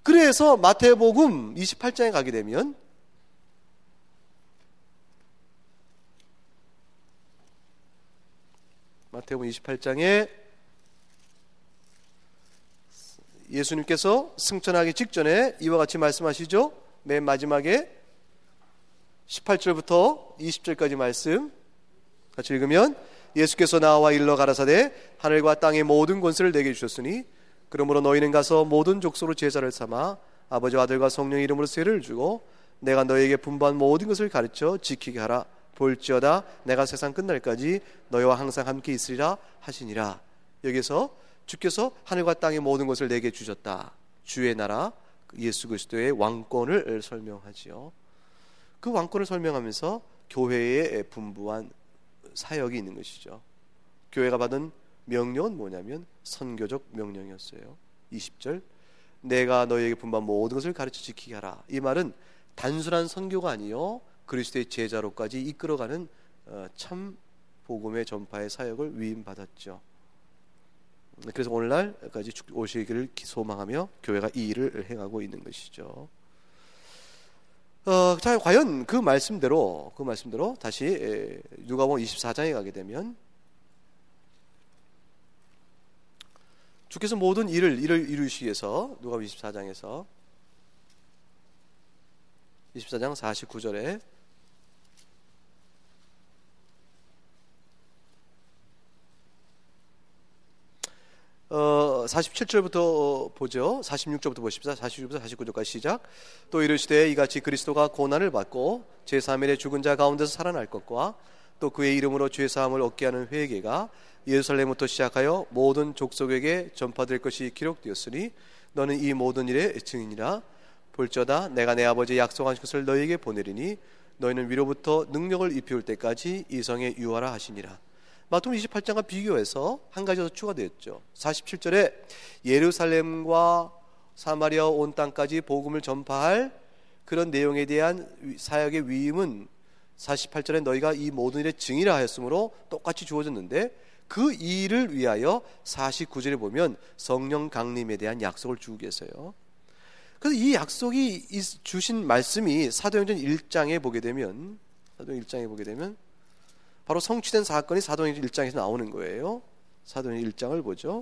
그래서 마태복음 28장에 가게 되면 마태복음 28장에 예수님께서 승천하기 직전에 이와 같이 말씀하시죠. 맨 마지막에 18절부터 20절까지 말씀 같이 읽으면, 예수께서 나와 일러 가라사대 하늘과 땅의 모든 권세를 내게 주셨으니 그러므로 너희는 가서 모든 족속으로 제자를 삼아 아버지와 아들과 성령의 이름으로 세례를 주고 내가 너희에게 분부한 모든 것을 가르쳐 지키게 하라. 볼지어다 내가 세상 끝날까지 너희와 항상 함께 있으리라 하시니라. 여기서 주께서 하늘과 땅의 모든 것을 내게 주셨다. 주의 나라 예수 그리스도의 왕권을 설명하지요. 그 왕권을 설명하면서 교회에 분부한 사역이 있는 것이죠. 교회가 받은 명령은 뭐냐면 선교적 명령이었어요. 20절, 내가 너희에게 분부한 모든 것을 가르쳐 지키게 하라. 이 말은 단순한 선교가 아니요 그리스도의 제자로까지 이끌어가는 참 복음의 전파의 사역을 위임받았죠. 그래서 오늘날까지 오시기를 소망하며 교회가 이 일을 행하고 있는 것이죠. 자, 과연 그 말씀대로 다시 누가복음 24장에 가게 되면 주께서 모든 일을 이루시기 위해서 누가복음 24장에서 24장 49절에 어 47절부터 보죠. 46절부터 보십시다. 46절부터 49절까지 시작. 또 이르시되 이같이 그리스도가 고난을 받고 제3일에 죽은 자 가운데서 살아날 것과 또 그의 이름으로 죄사함을 얻게 하는 회개가 예루살렘부터 시작하여 모든 족속에게 전파될 것이 기록되었으니 너는 이 모든 일의 증인이라. 볼지어다 내가 내 아버지의 약속하신 것을 너희에게 보내리니 너희는 위로부터 능력을 입혀올 때까지 이 성에 유하라 하시니라. 마태복음 28장과 비교해서 한 가지 더 추가되었죠. 47절에 예루살렘과 사마리아 온 땅까지 복음을 전파할 그런 내용에 대한 사역의 위임은 48절에 너희가 이 모든 일의 증인이라 하였으므로 똑같이 주어졌는데 그 일을 위하여 49절에 보면 성령 강림에 대한 약속을 주고 계세요. 그래서 이 약속이 주신 말씀이 사도행전 1장에 보게 되면 바로 성취된 사건이 사도행전 1장에서 나오는 거예요. 사도행전 1장을 보죠.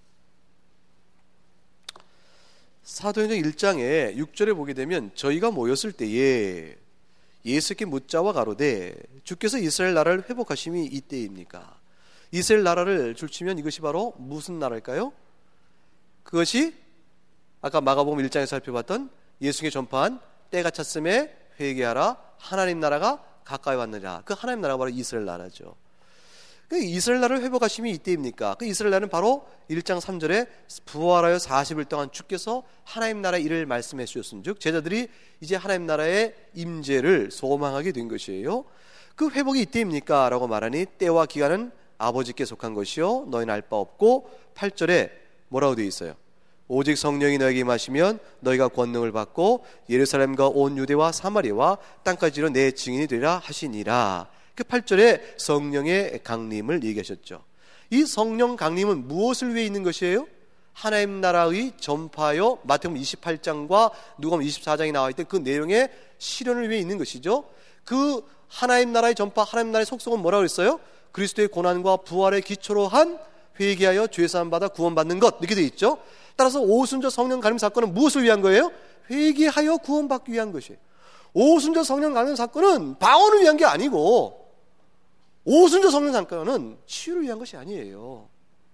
사도행전 1장에 6절에 보게 되면 저희가 모였을 때에 예수께 묻자와 가로되 주께서 이스라엘 나라를 회복하심이 이때입니까? 이스라엘 나라를 줄치면 이것이 바로 무슨 나라일까요? 그것이 아까 마가복음 1장에서 살펴봤던 예수께 전파한 때가 찼음에 회개하라 하나님 나라가 가까이 왔느냐. 그 하나님 나라가 바로 이스라엘 나라죠. 그 이스라엘 나라를 회복하심이 이때입니까? 그 이스라엘 나라는 바로 1장 3절에 부활하여 40일 동안 주께서 하나님 나라의 일을 말씀해 주셨은즉 제자들이 이제 하나님 나라의 임재를 소망하게 된 것이에요. 그 회복이 이때입니까? 라고 말하니 때와 기간은 아버지께 속한 것이요 너희는 알 바 없고 8절에 뭐라고 되어 있어요? 오직 성령이 너에게 임하시면 너희가 권능을 받고 예루살렘과 온 유대와 사마리아와 땅까지로 내 증인이 되리라 하시니라. 그 8절에 성령의 강림을 얘기하셨죠. 이 성령 강림은 무엇을 위해 있는 것이에요? 하나님 나라의 전파요. 마태복음 28장과 누가복음 24장에 나와 있던 그 내용의 실현을 위해 있는 것이죠. 그 하나님 나라의 전파, 하나님 나라의 속성은 뭐라고 했어요? 그리스도의 고난과 부활의 기초로 한 회개하여 죄사함 받아 구원받는 것, 이렇게 되어 있죠. 따라서 오순절 성령 강림 사건은 무엇을 위한 거예요? 회개하여 구원받기 위한 것이에요. 오순절 성령 강림 사건은 방언을 위한 게 아니고 오순절 성령 사건은 치유를 위한 것이 아니에요.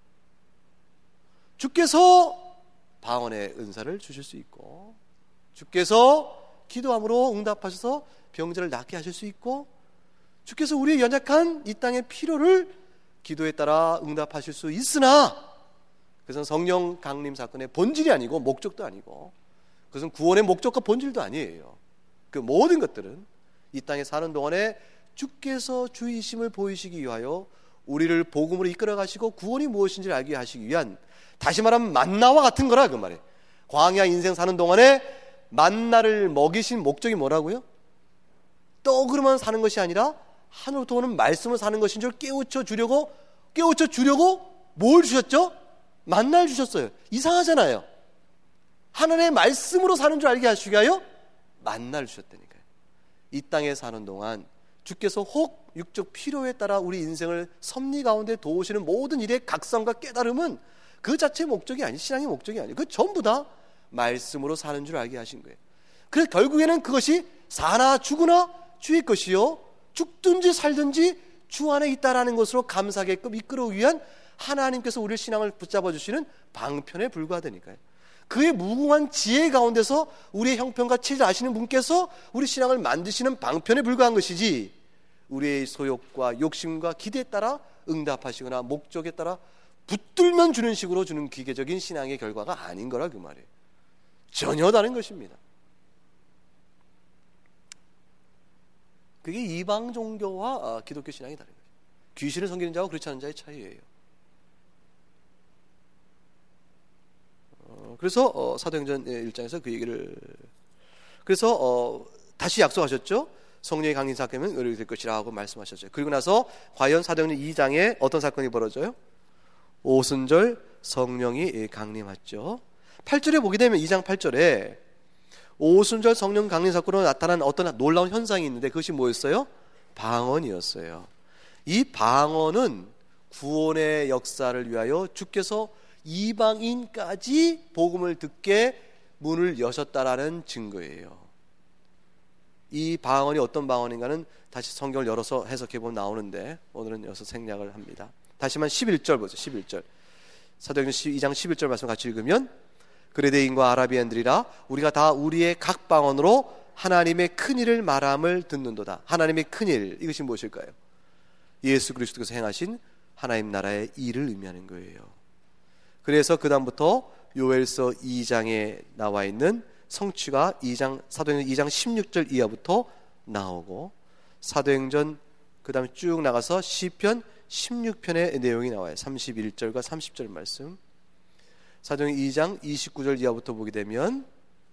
주께서 방언의 은사를 주실 수 있고 주께서 기도함으로 응답하셔서 병자를 낫게 하실 수 있고 주께서 우리의 연약한 이 땅의 필요를 기도에 따라 응답하실 수 있으나 그것은 성령 강림 사건의 본질이 아니고 목적도 아니고 그것은 구원의 목적과 본질도 아니에요. 그 모든 것들은 이 땅에 사는 동안에 주께서 주이심을 보이시기 위하여 우리를 복음으로 이끌어 가시고 구원이 무엇인지를 알게 하시기 위한, 다시 말하면 만나와 같은 거라 그 말이에요. 광야 인생 사는 동안에 만나를 먹이신 목적이 뭐라고요? 떡으로만 사는 것이 아니라 하늘로부터 오는 말씀을 사는 것인 줄 깨우쳐 주려고 뭘 주셨죠? 만나를 주셨어요. 이상하잖아요. 하나님의 말씀으로 사는 줄 알게 하시기 위하여 만나를 주셨다니까요. 이 땅에 사는 동안 주께서 혹 육적 필요에 따라 우리 인생을 섭리 가운데 도우시는 모든 일의 각성과 깨달음은 그 자체의 목적이 아니, 신앙의 목적이 아니에요. 그 전부 다 말씀으로 사는 줄 알게 하신 거예요. 그래서 결국에는 그것이 사나 죽으나 주의 것이요 죽든지 살든지 주 안에 있다라는 것으로 감사하게끔 이끌어오기 위한 하나님께서 우리의 신앙을 붙잡아 주시는 방편에 불과하다니까요. 그의 무궁한 지혜 가운데서 우리의 형편과 체질 아시는 분께서 우리 신앙을 만드시는 방편에 불과한 것이지, 우리의 소욕과 욕심과 기대에 따라 응답하시거나 목적에 따라 붙들면 주는 식으로 주는 기계적인 신앙의 결과가 아닌 거라 그 말이에요. 전혀 다른 것입니다. 그게 이방 종교와 기독교 신앙이 다른 거예요. 귀신을 섬기는 자와 그렇지 않은 자의 차이예요. 그래서 사도행전 1장에서 그 얘기를, 그래서 다시 약속하셨죠. 성령의 강림 사건은 의롭게 될 것이라 하고 말씀하셨죠. 그리고 나서 과연 사도행전 2장에 어떤 사건이 벌어져요? 오순절 성령이 강림하죠. 8절에 보게 되면 2장 8절에 오순절 성령 강림 사건으로 나타난 어떤 놀라운 현상이 있는데 그것이 뭐였어요? 방언이었어요. 이 방언은 구원의 역사를 위하여 주께서 이방인까지 복음을 듣게 문을 여셨다라는 증거예요. 이 방언이 어떤 방언인가는 다시 성경을 열어서 해석해보면 나오는데 오늘은 여기서 생략을 합니다. 다시만 11절 보죠. 11절 사도행전 2장 11절 말씀 같이 읽으면, 그레데인과 아라비안들이라 우리가 다 우리의 각 방언으로 하나님의 큰일을 말함을 듣는도다. 하나님의 큰일, 이것이 무엇일까요? 예수 그리스도께서 행하신 하나님 나라의 일을 의미하는 거예요. 그래서 그 다음부터 요엘서 2장에 나와 있는 성취가 사도행전 2장 16절 이하부터 나오고, 사도행전 그 다음에 쭉 나가서 시편 16편의 내용이 나와요. 31절과 30절 말씀. 사도행전 2장 29절 이하부터 보게 되면,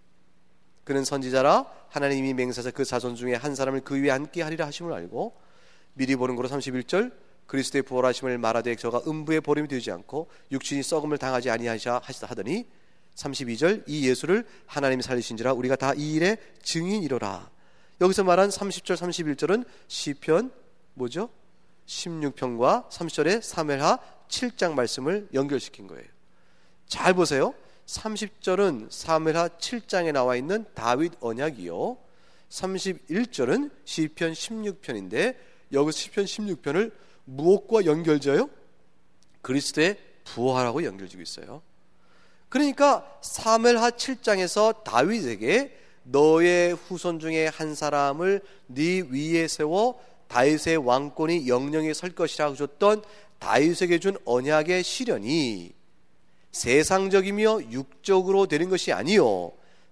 그는 선지자라 하나님이 맹세하사 그 자손 중에 한 사람을 그 위에 앉게 하리라 하심을 알고, 미리 보는 거로 31절 그리스도의 부활하심을 말하되 저가 음부의 버림이 되지 않고 육신이 썩음을 당하지 아니하시다 하더니, 32절 이 예수를 하나님이 살리신지라 우리가 다 이 일의 증인이로라. 여기서 말한 30절 31절은 시편 뭐죠? 16편과 30절의 사무엘하 7장 말씀을 연결시킨 거예요. 잘 보세요. 30절은 사무엘하 7장에 나와 있는 다윗 언약이요, 31절은 시편 16편인데 여기서 시편 16편을 무엇과 연결져요? 그리스도의 부활하고 연결지고 있어요. 그러니까 사무엘하 7장에서 다윗에게 너의 후손 중에 한 사람을 네 위에 세워 다윗의 왕권이 영영에 설 것이라고 줬던 다윗에게 준 언약의 실현이 세상적이며 육적으로 되는 것이 아니요,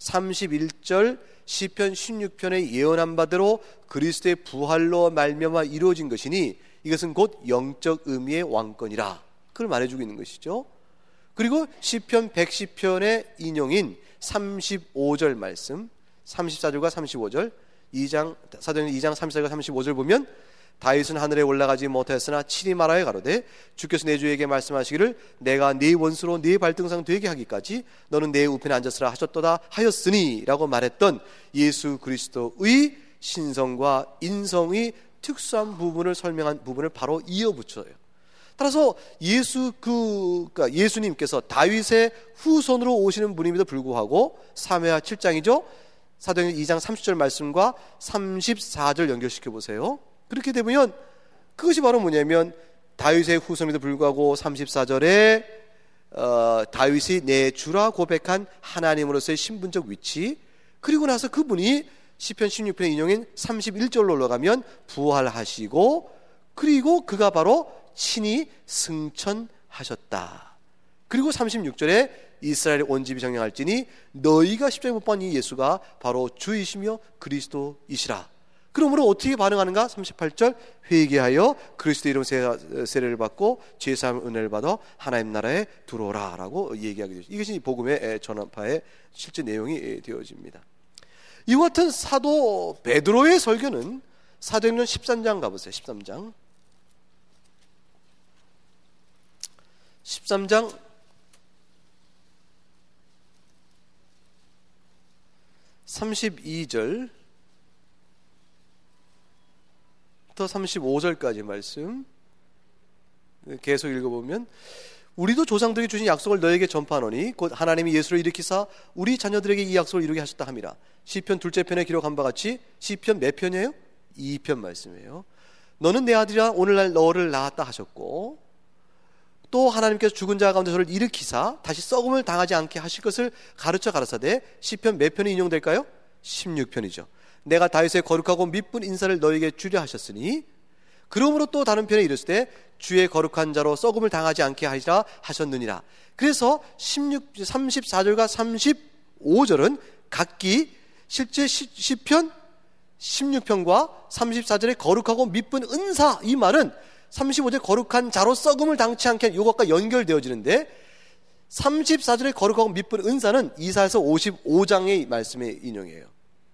31절 시편 16편의 예언한 바대로 그리스도의 부활로 말미암아 이루어진 것이니 이것은 곧 영적 의미의 왕권이라, 그걸 말해주고 있는 것이죠. 그리고 시편 110편의 인용인 35절 말씀, 34절과 35절, 사도행전 2장 34절과 35절 보면, 다윗은 하늘에 올라가지 못하였으나 친히 말하여 가로되 주께서 내 주에게 말씀하시기를 내가 네 원수로 네 발등상 되게 하기까지 너는 내 우편에 앉았으라 하셨도다 하였으니 라고 말했던 예수 그리스도의 신성과 인성의 특수한 부분을 설명한 부분을 바로 이어붙여요. 따라서 그러니까 예수님께서 다윗의 후손으로 오시는 분임에도 불구하고 사무엘하 7장이죠, 사도행전 2장 30절 말씀과 34절 연결시켜 보세요. 그렇게 되면 그것이 바로 뭐냐면 다윗의 후손임에도 불구하고 34절에 다윗이 내 주라 고백한 하나님으로서의 신분적 위치, 그리고 나서 그분이 시편 16편의 인용인 31절로 올라가면 부활하시고, 그리고 그가 바로 친히 승천하셨다. 그리고 36절에 이스라엘의 온 집이 정령할지니 너희가 십자가에 못 박은 이 예수가 바로 주이시며 그리스도이시라. 그러므로 어떻게 반응하는가? 38절 회개하여 그리스도 이름 세례를 받고 죄사함 은혜를 받아 하나님 나라에 들어오라 라고 얘기하게 되죠. 이것이 복음의 전파의 실제 내용이 되어집니다. 이와 같은 사도 베드로의 설교는 사도행전 13장 가보세요. 13장 13장 32절 부터 35절까지 말씀 계속 읽어보면, 우리도 조상들에게 주신 약속을 너에게 전파하노니 곧 하나님이 예수를 일으키사 우리 자녀들에게 이 약속을 이루게 하셨다 함이라. 시편 둘째 편에 기록한 바 같이, 시편 몇 편이에요? 2편 말씀이에요. 너는 내 아들이라 오늘날 너를 낳았다 하셨고, 또 하나님께서 죽은 자 가운데 저를 일으키사 다시 썩음을 당하지 않게 하실 것을 가르쳐 가라사대. 시편 몇 편이 인용될까요? 16편이죠. 내가 다윗의 거룩하고 미쁜 인사를 너에게 주려 하셨으니, 그러므로 또 다른 편에 이르실 때 주의 거룩한 자로 썩음을 당하지 않게 하시라 하셨느니라. 그래서 34절과 35절은 각기 실제 시편 16편과 34절의 거룩하고 미쁜 은사, 이 말은 35절 거룩한 자로 썩음을 당치 않게 이것과 연결되어지는데, 34절의 거룩하고 미쁜 은사는 이사야서 55장의 말씀의 인용이에요.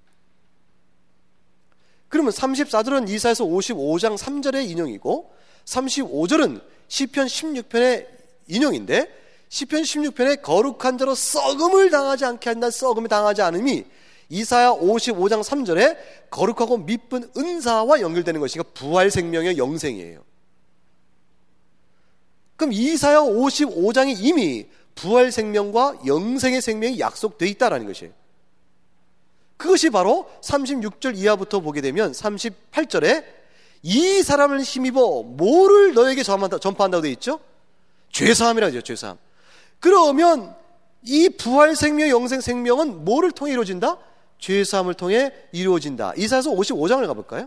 그러면 34절은 이사야서 55장 3절의 인용이고, 35절은 시편 16편의 인용인데, 시편 16편의 거룩한 자로 썩음을 당하지 않게 한다, 썩음을 당하지 않음이 이사야 55장 3절에 거룩하고 미쁜 은사와 연결되는 것이니까 부활 생명의 영생이에요. 그럼 이사야 55장이 이미 부활 생명과 영생의 생명이 약속되어 있다는 것이에요. 그것이 바로 36절 이하부터 보게 되면 38절에 이 사람을 힘입어 뭐를 너에게 전파한다고 되어 있죠? 죄사함이라고 하죠. 죄사함. 그러면 이 부활 생명, 영생 생명은 뭐를 통해 이루어진다? 죄사함을 통해 이루어진다. 이사야서 55장을 가볼까요?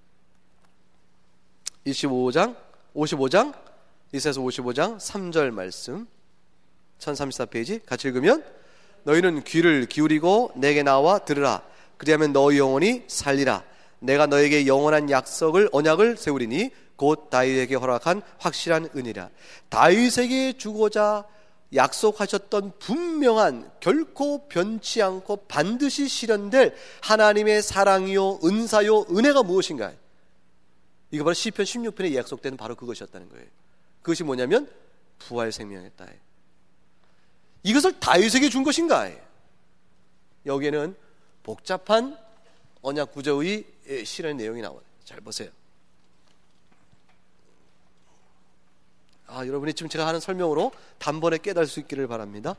55장 이사야서 55장 3절 말씀, 1034페이지 같이 읽으면, 너희는 귀를 기울이고 내게 나와 들으라. 그리하면 너희 영혼이 살리라. 내가 너에게 영원한 언약을 세우리니 곧 다윗에게 허락한 확실한 은혜라. 다윗에게 주고자 약속하셨던 분명한, 결코 변치 않고 반드시 실현될 하나님의 사랑이요 은사요 은혜가 무엇인가? 이거 바로 시편 16편에 약속된 바로 그것이었다는 거예요. 그것이 뭐냐면 부활 생명이었다. 이것을 다윗에게 준 것인가? 여기에는 복잡한 언약 구조의 실현 내용이 나와요. 잘 보세요. 여러분이 지금 제가 하는 설명으로 단번에 깨달을 수 있기를 바랍니다.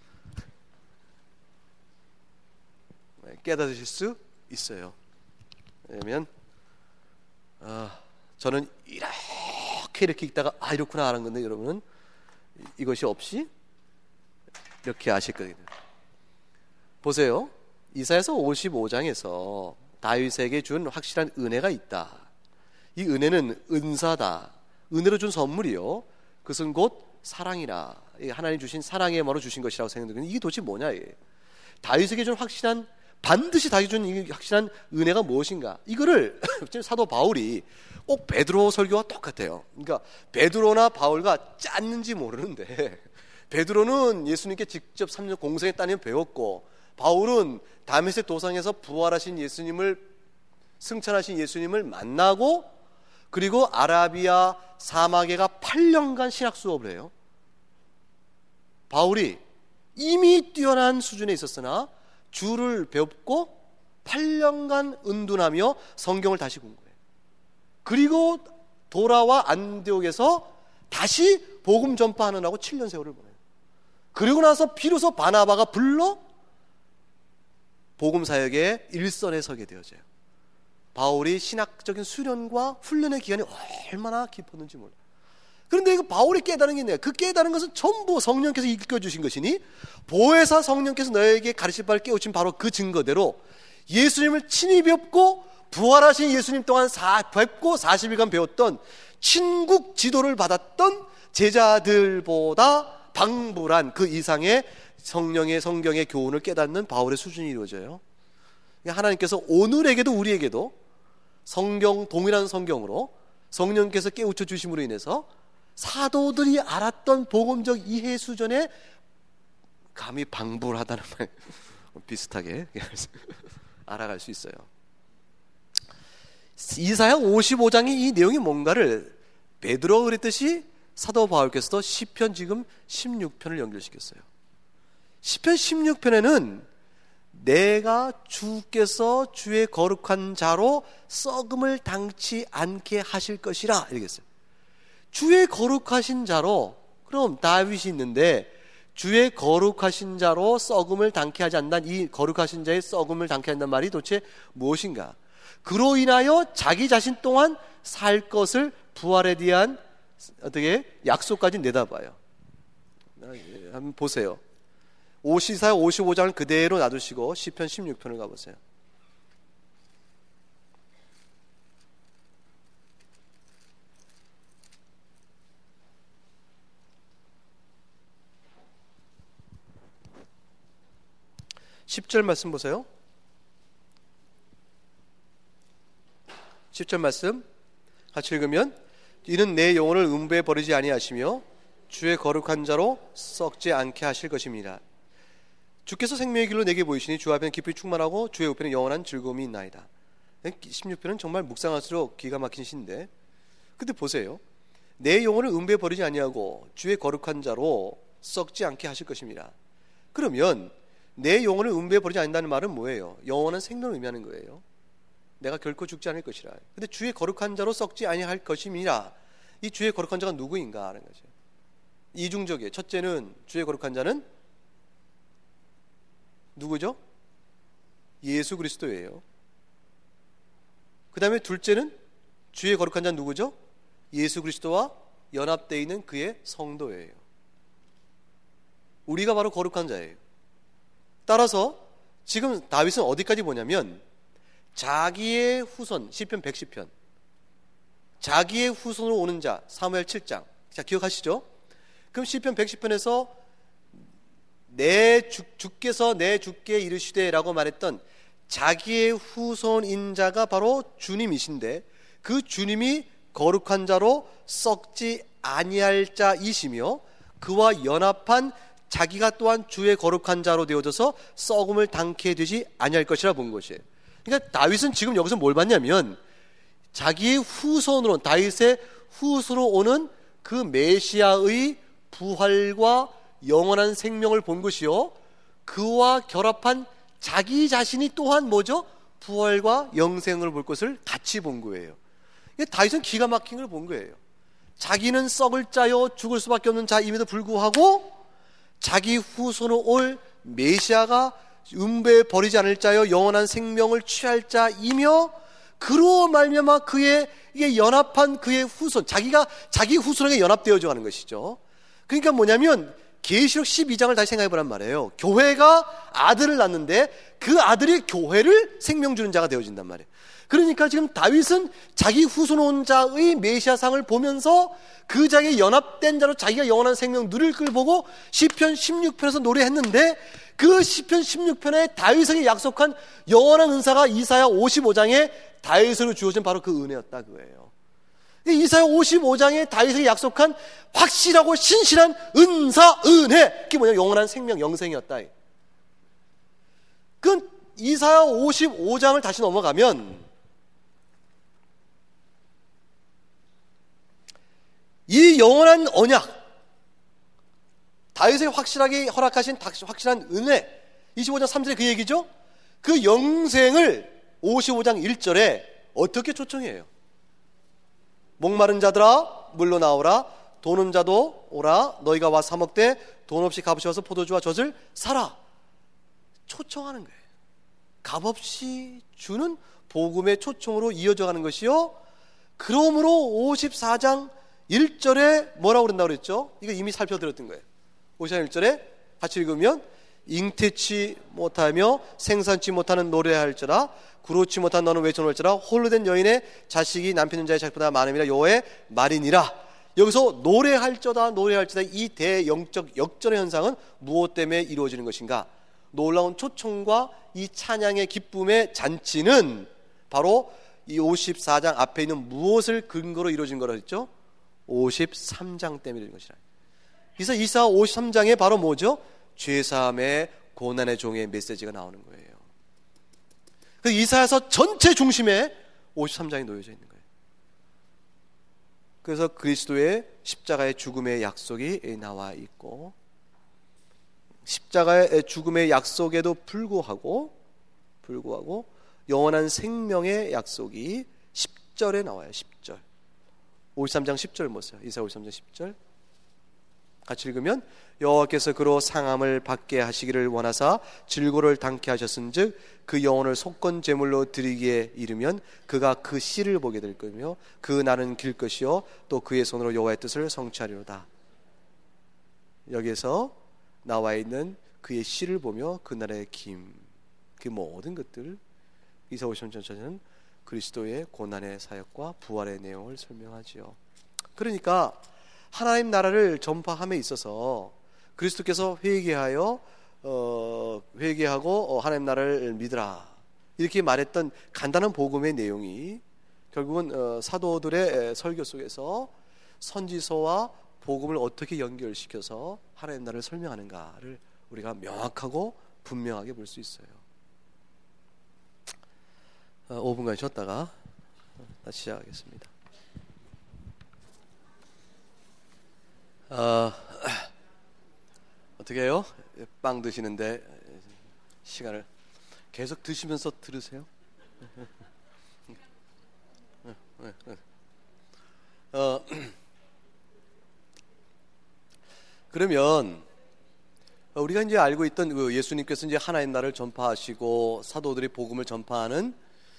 깨달으실 수 있어요. 왜냐면 저는 이렇게 읽다가 이렇구나 하는 건데, 여러분은 이것이 없이 이렇게 아실 거예요. 보세요. 이사야서 55장에서 다윗에게 준 확실한 은혜가 있다. 이 은혜는 은사다. 은혜로 준 선물이요, 그것은 곧 사랑이라. 하나님 주신 사랑의 마로 주신 것이라고 생각되는데, 이게 도대체 뭐냐? 다윗에게 준 확실한, 반드시 다윗에게 준 이 확실한 은혜가 무엇인가? 이거를 사도 바울이 꼭 베드로 설교와 똑같아요. 그러니까 베드로나 바울과 짰는지 모르는데, 베드로는 예수님께 직접 3년 공생했다니 배웠고, 바울은 다메섹 도상에서 부활하신 예수님을, 승천하신 예수님을 만나고, 그리고 아라비아 사막에가 8년간 신학 수업을 해요. 바울이 이미 뛰어난 수준에 있었으나 주를 배웠고 8년간 은둔하며 성경을 다시 공부해요. 그리고 돌아와 안디옥에서 다시 복음 전파하느라고 7년 세월을 보내요. 그리고 나서 비로소 바나바가 불러 복음 사역의 일선에 서게 되어져요. 바울이 신학적인 수련과 훈련의 기간이 얼마나 깊었는지 몰라요. 그런데 이거 바울이 깨달은 게 있네요. 그 깨달은 것은 전부 성령께서 이끌어주신 것이니, 보혜사 성령께서 너에게 가르칠 바를 깨우친 바로 그 증거대로 예수님을 친히 뵙고 부활하신 예수님 동안 뵙고 40일간 배웠던, 친국 지도를 받았던 제자들보다 방불한 그 이상의 성령의 성경의 교훈을 깨닫는 바울의 수준이 이루어져요. 하나님께서 오늘에게도 우리에게도 성경, 동일한 성경으로 성령께서 깨우쳐 주심으로 인해서 사도들이 알았던 복음적 이해 수준에 감히 방불하다는 말 비슷하게 알아갈 수 있어요. 이사야 55장의 이 내용이 뭔가를 베드로가 그랬듯이 사도 바울께서도 시편 지금 16편을 연결시켰어요. 시편 16편에는 내가 주께서 주의 거룩한 자로 썩음을 당치 않게 하실 것이라 이러겠어요. 주의 거룩하신 자로, 그럼 다윗이 있는데 주의 거룩하신 자로 썩음을 당케 하지 않는다. 이 거룩하신 자의 썩음을 당케 한다는 말이 도대체 무엇인가? 그로 인하여 자기 자신 또한 살 것을 부활에 대한 어떻게 약속까지 내다봐요. 한번 보세요. 이사야 55장을 그대로 놔두시고 시편 16편을 가보세요. (10절) 말씀 보세요. 10절 말씀 같이 읽으면, 이는 내 영혼을 음부에 버리지 아니하시며 주의 거룩한 자로 썩지 않게 하실 것입니다. 주께서 생명의 길로 내게 보이시니 주 앞에는 깊이 충만하고 주의 우편에 영원한 즐거움이 있나이다. 16편은 정말 묵상할수록 기가 막힌 시인데, 근데 보세요. 내 영혼을 음부에 버리지 아니하고 주의 거룩한 자로 썩지 않게 하실 것입니다. 그러면 내 영혼을 음부에 버리지 않는다는 말은 뭐예요? 영원한 생명을 의미하는 거예요. 내가 결코 죽지 않을 것이라. 근데 주의 거룩한 자로 썩지 아니할 것임이라. 이 주의 거룩한 자가 누구인가 하는 거죠. 이중적이에요. 첫째는 주의 거룩한 자는 누구죠? 예수 그리스도예요. 그 다음에 둘째는 주의 거룩한 자는 누구죠? 예수 그리스도와 연합되어 있는 그의 성도예요. 우리가 바로 거룩한 자예요. 따라서 지금 다윗은 어디까지 보냐면, 자기의 후손, 시편 110편, 자기의 후손으로 오는 자, 사무엘 7장. 자, 기억하시죠? 그럼 시편 110편에서 주께서 내 주께 이르시되 라고 말했던 자기의 후손인 자가 바로 주님이신데, 그 주님이 거룩한 자로 썩지 아니할 자이시며 그와 연합한 자기가 또한 주의 거룩한 자로 되어져서 썩음을 당케 되지 아니할 것이라 본 것이에요. 그러니까 다윗은 지금 여기서 뭘 봤냐면, 자기의 후손으로, 다윗의 후손으로 오는 그 메시아의 부활과 영원한 생명을 본 것이요, 그와 결합한 자기 자신이 또한 뭐죠? 부활과 영생을 볼 것을 같이 본 거예요. 다윗은 기가 막힌 걸 본 거예요. 자기는 썩을 자요 죽을 수밖에 없는 자임에도 불구하고 자기 후손으로 올 메시아가 음부에 버리지 않을 자요 영원한 생명을 취할 자이며, 그로 말미암아 그의 이게 연합한 그의 후손, 자기가 자기 후손에게 연합되어져 가는 것이죠. 그러니까 뭐냐면, 계시록 12장을 다시 생각해 보란 말이에요. 교회가 아들을 낳는데 그 아들이 교회를 생명 주는 자가 되어진단 말이에요. 그러니까 지금 다윗은 자기 후손 자의 메시아상을 보면서 그 자기에 연합된 자로 자기가 영원한 생명 누릴 걸 보고 시편 16편에서 노래했는데, 그 시편 16편에 다윗에게 약속한 영원한 은사가 이사야 55장에 다윗으로 주어진 바로 그 은혜였다 그거예요. 이사야 55장에 다윗에게 약속한 확실하고 신실한 은사, 은혜, 그게 뭐냐? 영원한 생명, 영생이었다. 그 이사야 55장을 다시 넘어가면, 이 영원한 언약, 다윗에게 확실하게 허락하신 확실한 은혜, 25장 3절에 그 얘기죠. 그 영생을 55장 1절에 어떻게 초청해요? 목마른 자들아 물로 나오라, 돈 없는 자도 오라, 너희가 와서 사 먹되 돈 없이 값없이 포도주와 젖을 사라. 초청하는 거예요. 값없이 주는 복음의 초청으로 이어져 가는 것이요, 그러므로 54장 1절에 뭐라고 그런다고 그랬죠? 이거 이미 살펴드렸던 거예요. 54장 1절에 같이 읽으면, 잉태치 못하며 생산치 못하는 노래할지라, 구로치 못한 너는 외쳐놓을지라, 홀로 된 여인의 자식이 남편 자의 자식보다 많음이라 여호와의 말이니라. 여기서 노래할저다, 노래할지다, 이 대영적 역전의 현상은 무엇 때문에 이루어지는 것인가? 놀라운 초청과 이 찬양의 기쁨의 잔치는 바로 이 54장 앞에 있는 무엇을 근거로 이루어진 거라 했죠? 53장 때문에 이루어진 것이라. 그래서 이사 53장에 바로 뭐죠? 죄사함의 고난의 종의 메시지가 나오는 거예요. 그 이사야서 전체 중심에 53장이 놓여져 있는 거예요. 그래서 그리스도의 십자가의 죽음의 약속이 나와 있고, 십자가의 죽음의 약속에도 불구하고 영원한 생명의 약속이 10절에 나와요. 10절. 53장 10절 보세요. 이사야 53장 10절. 같이 읽으면 여호와께서 그로 상함을 받게 하시기를 원하사 질고를 당케 하셨은즉 그 영혼을 속건 제물로 드리기에 이르면 그가 그 씨를 보게 될 거며 그 날은 길 것이요 또 그의 손으로 여호와의 뜻을 성취하리로다. 여기에서 나와 있는 그의 씨를 보며 그날의 김, 그 모든 것들, 이사야 53장은 그리스도의 고난의 사역과 부활의 내용을 설명하지요. 그러니까 하나님 나라를 전파함에 있어서 그리스도께서 회개하고 하나님 나라를 믿으라 이렇게 말했던 간단한 복음의 내용이 결국은 사도들의 설교 속에서 선지서와 복음을 어떻게 연결시켜서 하나님 나라를 설명하는가를 우리가 명확하고 분명하게 볼 수 있어요. 5분간 쉬었다가 다시 시작하겠습니다. 어떻게 해요? 빵 드시는데 시간을 계속 드시면서 들으세요? 그러면 우리가 이제 알고 있던 그 예수님께서 이제 하나님 나라를 전파하시고 사도들이 복음을 전파하는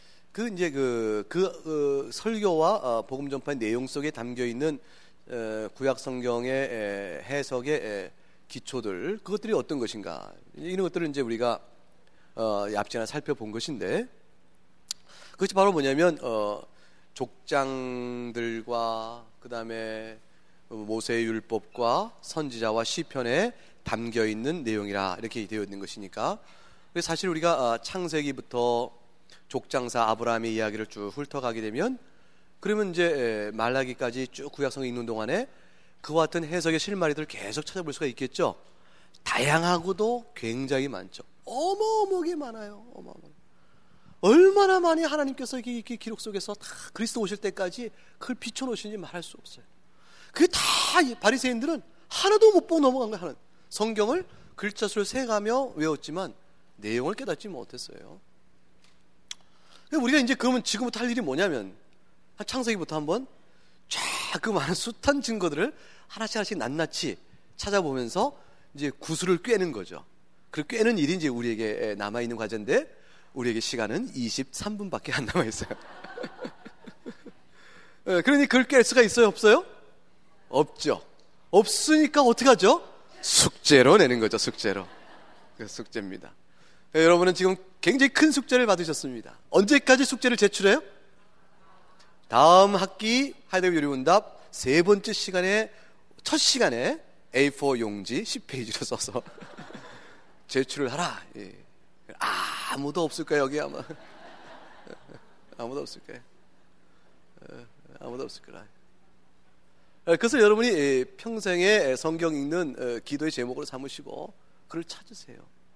그 설교와 복음 전파의 내용 속에 담겨 있는 구약 성경의 해석의 기초들, 그것들이 어떤 것인가, 이런 것들을 이제 우리가 앞전에 살펴본 것인데, 그것이 바로 뭐냐면 족장들과 그 다음에 모세의 율법과 선지자와 시편에 담겨 있는 내용이라 이렇게 되어 있는 것이니까, 사실 우리가 창세기부터 족장사 아브라함의 이야기를 쭉 훑어가게 되면, 그러면 이제 말라기까지 쭉 구약성을 읽는 동안에 그와 같은 해석의 실마리들을 계속 찾아볼 수가 있겠죠. 다양하고도 굉장히 많죠. 어마어마하게 많아요. 어마어마하게. 얼마나 많이 하나님께서 이 기록 속에서 다 그리스도 오실 때까지 그걸 비춰놓으시는지 말할 수 없어요. 그게 다 바리새인들은 하나도 못 보고 넘어간 거예요. 하나도. 성경을 글자수를 세가며 외웠지만 내용을 깨닫지 못했어요. 우리가 이제 그러면 지금부터 할 일이 뭐냐면, 창세기부터 한번 쫙 그 많은 숱한 증거들을 하나씩 낱낱이 찾아보면서 이제 구슬을 꿰는 거죠. 그 꿰는 일이 이제 우리에게 남아있는 과제인데, 우리에게 시간은 23분밖에 안 남아있어요. 그러니 그걸 깰 수가 있어요? 없어요? 없죠. 없으니까 어떻게 하죠? 숙제로 내는 거죠. 숙제로. 그 숙제입니다. 여러분은 지금 굉장히 큰 숙제를 받으셨습니다. 언제까지 숙제를 제출해요? 다음 학기 하이데거 요리문답 세 번째 시간에, 첫 시간에 A4 용지 10페이지로 써서 제출을 하라. 예. 아무도 없을 거예요, 여기 아마. 아무도 없을 거예요. 아무도 없을 거라. 그래서 여러분이 평생에 성경 읽는 기도의 제목으로 삼으시고 그걸 찾으세요.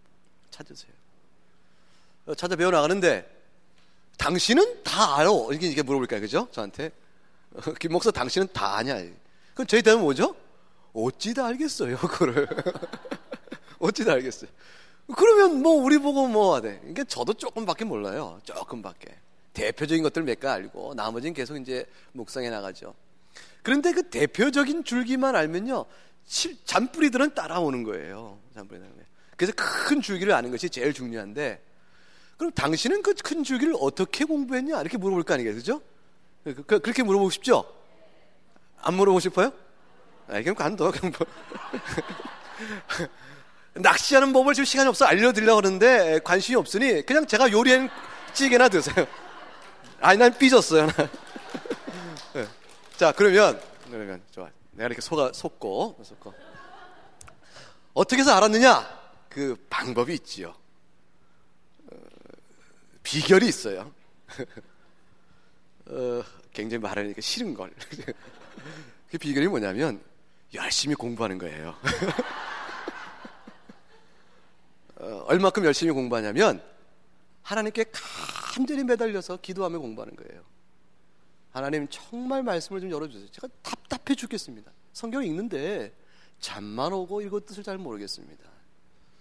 찾아 배워 나가는데, 당신은 다 알아. 이렇게 물어볼까요, 그죠? 저한테. 김 목사, 당신은 다 아냐. 그럼 저희 대답은 뭐죠? 어찌 다 알겠어요, 그거를. 어찌 다 알겠어요. 그러면 뭐 우리 보고 뭐 하대. 그러니까 저도 조금밖에 몰라요. 조금밖에. 대표적인 것들 몇 개 알고 나머지는 계속 이제 묵상해 나가죠. 그런데 그 대표적인 줄기만 알면요, 잔뿌리들은 따라오는 거예요. 그래서 큰 줄기를 아는 것이 제일 중요한데, 그럼 당신은 그 큰 줄기를 어떻게 공부했냐? 이렇게 물어볼 거 아니겠죠? 그렇게 물어보고 싶죠? 안 물어보고 싶어요? 그럼 간도. 낚시하는 법을 지금 시간이 없어 알려드리려고 하는데 관심이 없으니 그냥 제가 요리한 찌개나 드세요. 아니, 난 삐졌어요. 자, 그러면 좋아. 내가 이렇게 속고 어떻게 해서 알았느냐? 그 방법이 있지요. 비결이 있어요. 굉장히 말하니까 싫은 걸. 그 비결이 뭐냐면 열심히 공부하는 거예요. 얼마큼 열심히 공부하냐면 하나님께 간절히 매달려서 기도하며 공부하는 거예요. 하나님, 정말 말씀을 좀 열어주세요. 제가 답답해 죽겠습니다. 성경 읽는데 잠만 오고 이것 뜻을 잘 모르겠습니다.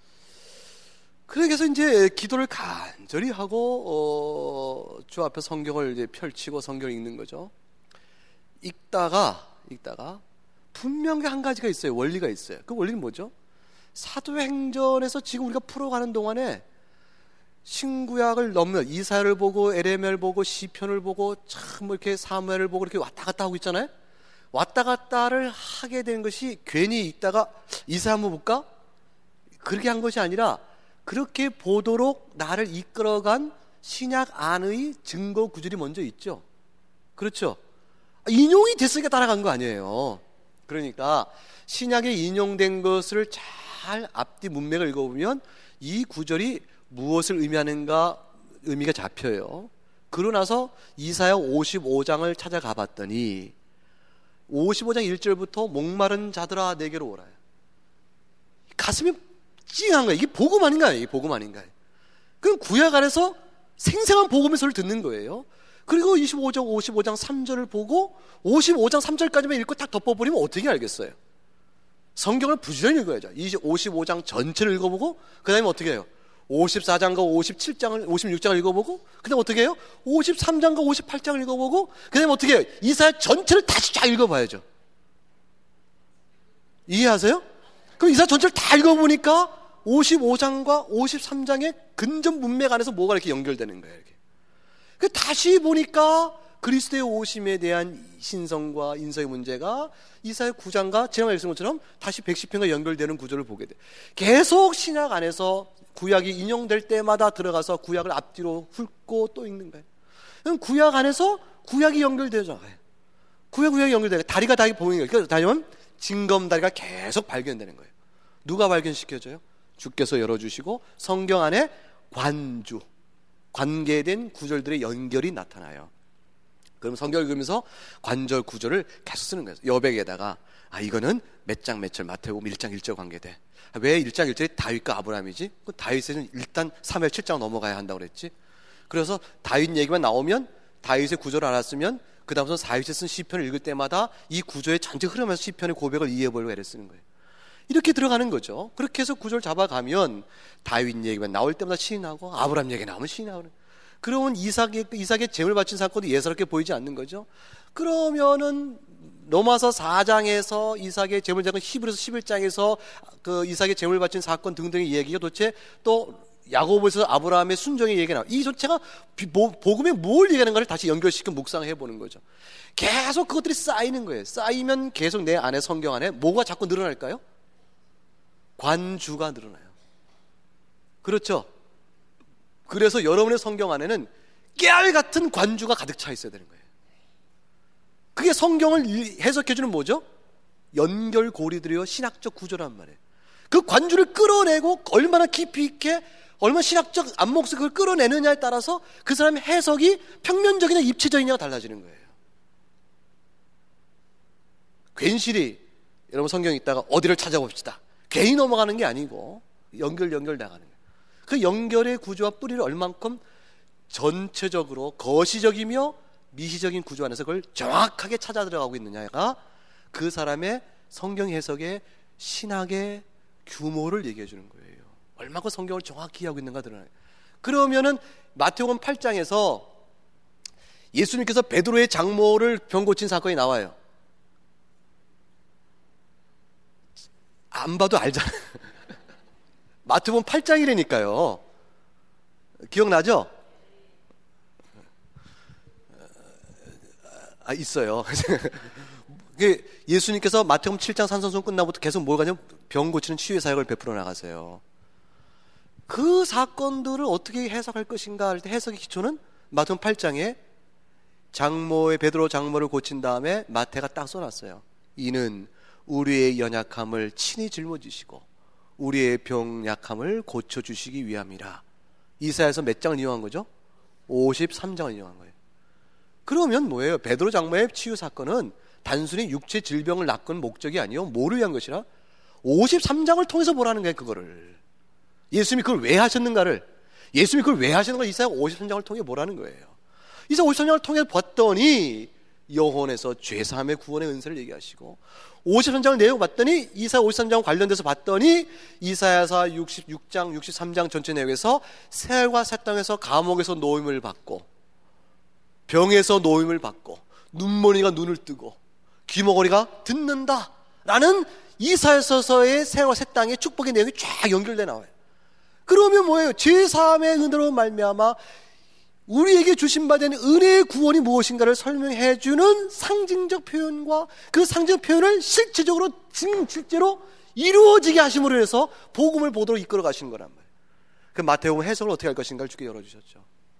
그래서 이제 기도를 간절히 하고 주 앞에 성경을 이제 펼치고 성경을 읽는 거죠. 읽다가 분명히 한 가지가 있어요. 원리가 있어요. 그 원리는 뭐죠? 사도행전에서 지금 우리가 풀어가는 동안에 신구약을 넘는 이사야를 보고 에레미야를 보고 시편을 보고 참 이렇게 사무엘을 보고 이렇게 왔다 갔다 하고 있잖아요. 왔다 갔다를 하게 된 것이 괜히 읽다가 이사야 한번 볼까? 그렇게 한 것이 아니라 그렇게 보도록 나를 이끌어간 신약 안의 증거 구절이 먼저 있죠. 그렇죠? 인용이 됐으니까 따라간 거 아니에요. 그러니까 신약에 인용된 것을 잘 앞뒤 문맥을 읽어보면 이 구절이 무엇을 의미하는가 의미가 잡혀요. 그러고 나서 이사야 55장을 찾아가 봤더니 55장 1절부터 목마른 자들아 내게로 오라. 가슴이 찡한 거예요. 이게 복음 아닌가요? 이게 복음 아닌가요? 그럼 구약 안에서 생생한 복음의 소리를 듣는 거예요. 그리고 55장 3절을 보고 55장 3절까지만 읽고 딱 덮어버리면 어떻게 알겠어요? 성경을 부지런히 읽어야죠. 55장 전체를 읽어보고 그 다음에 어떻게 해요? 54장과 57장을 56장을 읽어보고 그 다음에 어떻게 해요? 53장과 58장을 읽어보고 그 다음에 어떻게 해요? 이사야 전체를 다시 쫙 읽어봐야죠. 이해하세요? 그럼 이사야 전체를 다 읽어보니까 55장과 53장의 근접 문맥 안에서 뭐가 이렇게 연결되는 거예요. 이렇게. 다시 보니까 그리스도의 오심에 대한 신성과 인성의 문제가 이사야 9장과 지난번에 읽은 것처럼 다시 110편과 연결되는 구조를 보게 돼요. 계속 신약 안에서 구약이 인용될 때마다 들어가서 구약을 앞뒤로 훑고 또 읽는 거예요. 그럼 구약 안에서 구약이 연결되죠. 구약이 연결되고 다리가 다 보이는 거예요. 그러니까 다니면 징검다리가 계속 발견되는 거예요. 누가 발견시켜줘요? 주께서 열어주시고 성경 안에 관계된 구절들의 연결이 나타나요. 그럼 성경을 읽으면서 관절 구절을 계속 쓰는 거예요. 여백에다가 이거는 몇 장 몇 절 마태복음 1장 1절 관계돼. 왜 1장 1절이 다윗과 아브라함이지? 다윗에는 일단 3회 7장 넘어가야 한다고 그랬지. 그래서 다윗 얘기만 나오면 다윗의 구절을 알았으면 그 다음부터 다윗이 쓴 시편을 읽을 때마다 이 구조의 전체 흐름에서 시편의 고백을 이해해보려고 애를 쓰는 거예요. 이렇게 들어가는 거죠. 그렇게 해서 구조를 잡아가면 다윗 얘기만 나올 때마다 신이 나고 아브라함 얘기 나오면 신이 나오는. 그러면 이삭의 제물 바친 사건도 예사롭게 보이지 않는 거죠. 그러면은 로마서 4장에서 이삭의 제물 바친 히브리서 11장에서 그 이삭의 제물 바친 사건 등등의 얘기가 도대체 또 야고보에서 아브라함의 순종의 얘기가 나와요. 이 전체가 복음에 뭘 얘기하는가를 다시 연결시켜 묵상해 보는 거죠. 계속 그것들이 쌓이는 거예요. 쌓이면 계속 내 안에 성경 안에 뭐가 자꾸 늘어날까요? 관주가 늘어나요. 그렇죠? 그래서 여러분의 성경 안에는 깨알 같은 관주가 가득 차 있어야 되는 거예요. 그게 성경을 해석해주는 뭐죠? 연결고리들이요 신학적 구조란 말이에요. 그 관주를 끌어내고 얼마나 깊이 있게 얼마나 신학적 안목에서 그걸 끌어내느냐에 따라서 그 사람의 해석이 평면적이냐 입체적이냐가 달라지는 거예요. 괜시리 여러분 성경 읽다가 어디를 찾아봅시다. 괜히 넘어가는 게 아니고 연결 나가는 거예요. 그 연결의 구조와 뿌리를 얼만큼 전체적으로 거시적이며 미시적인 구조 안에서 그걸 정확하게 찾아 들어가고 있느냐가 그 사람의 성경 해석의 신학의 규모를 얘기해 주는 거예요. 얼마큼 성경을 정확히 이해하고 있는가 드러나요. 그러면은 마태복음 8장에서 예수님께서 베드로의 장모를 병 고친 사건이 나와요. 안 봐도 알잖아요. 마태복음 8장이라니까요. 기억나죠? 있어요. 예수님께서 마태복음 7장 산선송 끝나부터 계속 뭘 가냐면 병 고치는 치유의 사역을 베풀어 나가세요. 그 사건들을 어떻게 해석할 것인가 할 때 해석의 기초는 마태복음 8장에 베드로 장모를 고친 다음에 마태가 딱 써놨어요. 이는 우리의 연약함을 친히 짊어지시고 우리의 병약함을 고쳐주시기 위함이라. 이사야에서 몇 장을 이용한 거죠? 53장을 이용한 거예요. 그러면 뭐예요? 베드로 장모의 치유 사건은 단순히 육체 질병을 낚은 목적이 아니요 뭐를 위한 것이라 53장을 통해서 보라는 거예요. 그거를 예수님이 그걸 왜 하셨는가를 예수님이 그걸 왜 하셨는가 이사야 53장을 통해 보라는 거예요. 이사야 53장을 통해 봤더니 영혼에서 죄사함의 구원의 은혜를 얘기하시고, 53장을 내용 봤더니 이사야 53장 관련돼서 봤더니 이사야서 66장 63장 전체 내용에서 새하늘과 새 땅에서 감옥에서 노임을 받고 병에서 노임을 받고 눈머리가 눈을 뜨고 귀머거리가 듣는다 라는 이사야서의 새하늘과 새 땅의 축복의 내용이 쫙 연결돼 나와요. 그러면 뭐예요? 죄사함의 은혜로 말미암아 우리에게 주신 바 된 은혜의 구원이 무엇인가를 설명해 주는 상징적 표현과 그 상징적 표현을 실질로 이루어지게 하심으로 해서 복음을 보도록 이끌어 가시는 거란 말이에요. 그 마태복음 해석을 어떻게 할 것인가를 주께 열어주셨죠.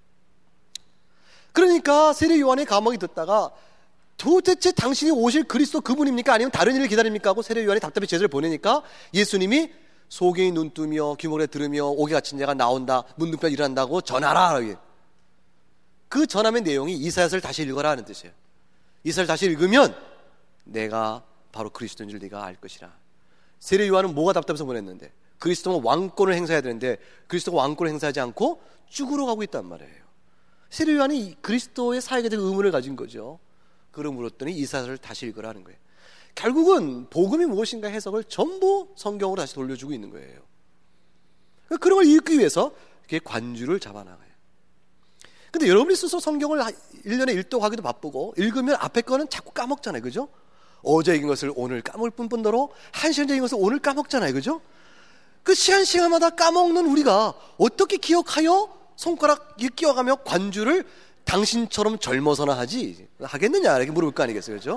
그러니까 세례 요한의 감옥에 듣다가 도대체 당신이 오실 그리스도 그분입니까? 아니면 다른 일을 기다립니까? 하고 세례 요한이 답답히 제자를 보내니까 예수님이 소경이 눈뜨며 귀머거리 들으며 오게 갇힌 자가 나온다, 문둥병 일어난다고 전하라. 그 전함의 내용이 이사야서를 다시 읽어라 하는 뜻이에요. 이사야를 다시 읽으면 내가 바로 그리스도인 줄 네가 알 것이라. 세례 요한은 뭐가 답답해서 보냈는데, 그리스도는 왕권을 행사해야 되는데 그리스도가 왕권을 행사하지 않고 죽으러 가고 있단 말이에요. 세례 요한이 그리스도의 사역에 대한 의문을 가진 거죠. 그럼 물었더니 이사야서를 다시 읽으라 하는 거예요. 결국은 복음이 무엇인가 해석을 전부 성경으로 다시 돌려주고 있는 거예요. 그런 걸 읽기 위해서 이렇게 관주를 잡아나가요. 근데 여러분이 스스로 성경을 1년에 일독하기도 바쁘고 읽으면 앞에 거는 자꾸 까먹잖아요. 그죠? 어제 읽은 것을 오늘 까먹을 뿐더러 한 시간 전에 읽은 것을 오늘 까먹잖아요. 그죠? 그 시간마다 까먹는 우리가 어떻게 기억하여 손가락 끼워가며 관주를 당신처럼 젊어서나 하겠느냐 이렇게 물어볼 거 아니겠어요. 그죠?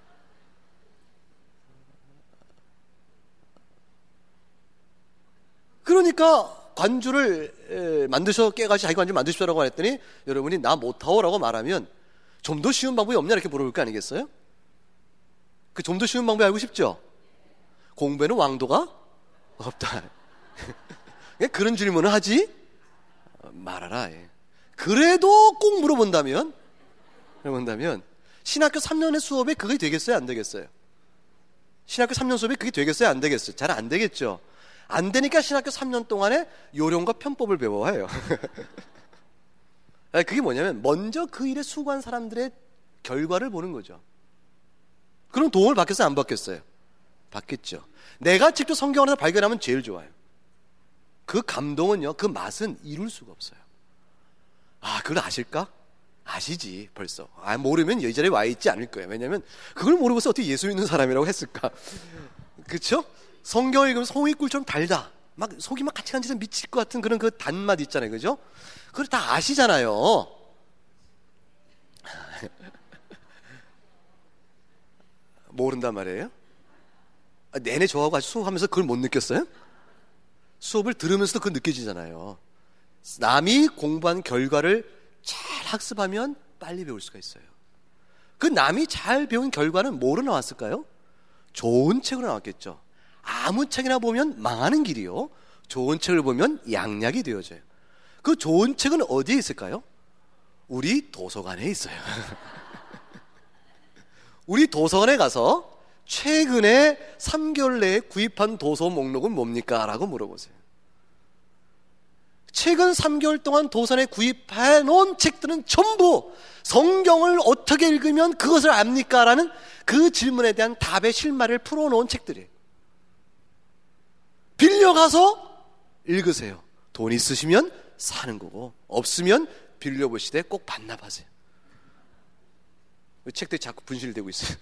그러니까 관주를 깨가지고 자기 관주 만드십시오라고 했더니 여러분이 나 못하오라고 말하면 좀 더 쉬운 방법이 없냐 이렇게 물어볼 거 아니겠어요? 그 좀 더 쉬운 방법이 알고 싶죠? 공부에는 왕도가 없다. 그런 질문을 하지 말아라. 그래도 꼭 물어본다면 신학교 3년의 수업에 그게 되겠어요? 안 되겠어요? 신학교 3년 수업에 그게 되겠어요? 안 되겠어요? 잘 안 되겠죠? 안 되니까 신학교 3년 동안에 요령과 편법을 배워와요. 그게 뭐냐면 먼저 그 일에 수고한 사람들의 결과를 보는 거죠. 그럼 도움을 받겠어요? 안 받겠어요? 받겠죠. 내가 직접 성경을 발견하면 제일 좋아요. 그 감동은요, 그 맛은 이룰 수가 없어요. 아, 그걸 아실까? 아시지 벌써. 모르면 이 자리에 와 있지 않을 거예요. 왜냐하면 그걸 모르고서 어떻게 예수 믿는 사람이라고 했을까? 그렇죠? 성경을 읽으면 송이꿀처럼 달다. 막 속이 막 간질간질해서 미칠 것 같은 그런 그 단맛 있잖아요. 그죠? 그걸 다 아시잖아요. 모른단 말이에요? 내내 저하고 같이 수업하면서 그걸 못 느꼈어요? 수업을 들으면서도 그거 느껴지잖아요. 남이 공부한 결과를 잘 학습하면 빨리 배울 수가 있어요. 그 남이 잘 배운 결과는 뭐로 나왔을까요? 좋은 책으로 나왔겠죠. 아무 책이나 보면 망하는 길이요, 좋은 책을 보면 양약이 되어져요. 그 좋은 책은 어디에 있을까요? 우리 도서관에 있어요. 우리 도서관에 가서 최근에 3개월 내에 구입한 도서 목록은 뭡니까? 라고 물어보세요. 최근 3개월 동안 도서관에 구입해 놓은 책들은 전부 성경을 어떻게 읽으면 그것을 압니까? 라는 그 질문에 대한 답의 실마리를 풀어놓은 책들이에요. 빌려가서 읽으세요. 돈 있으시면 사는 거고, 없으면 빌려보시되 꼭 반납하세요. 책들이 자꾸 분실되고 있어요.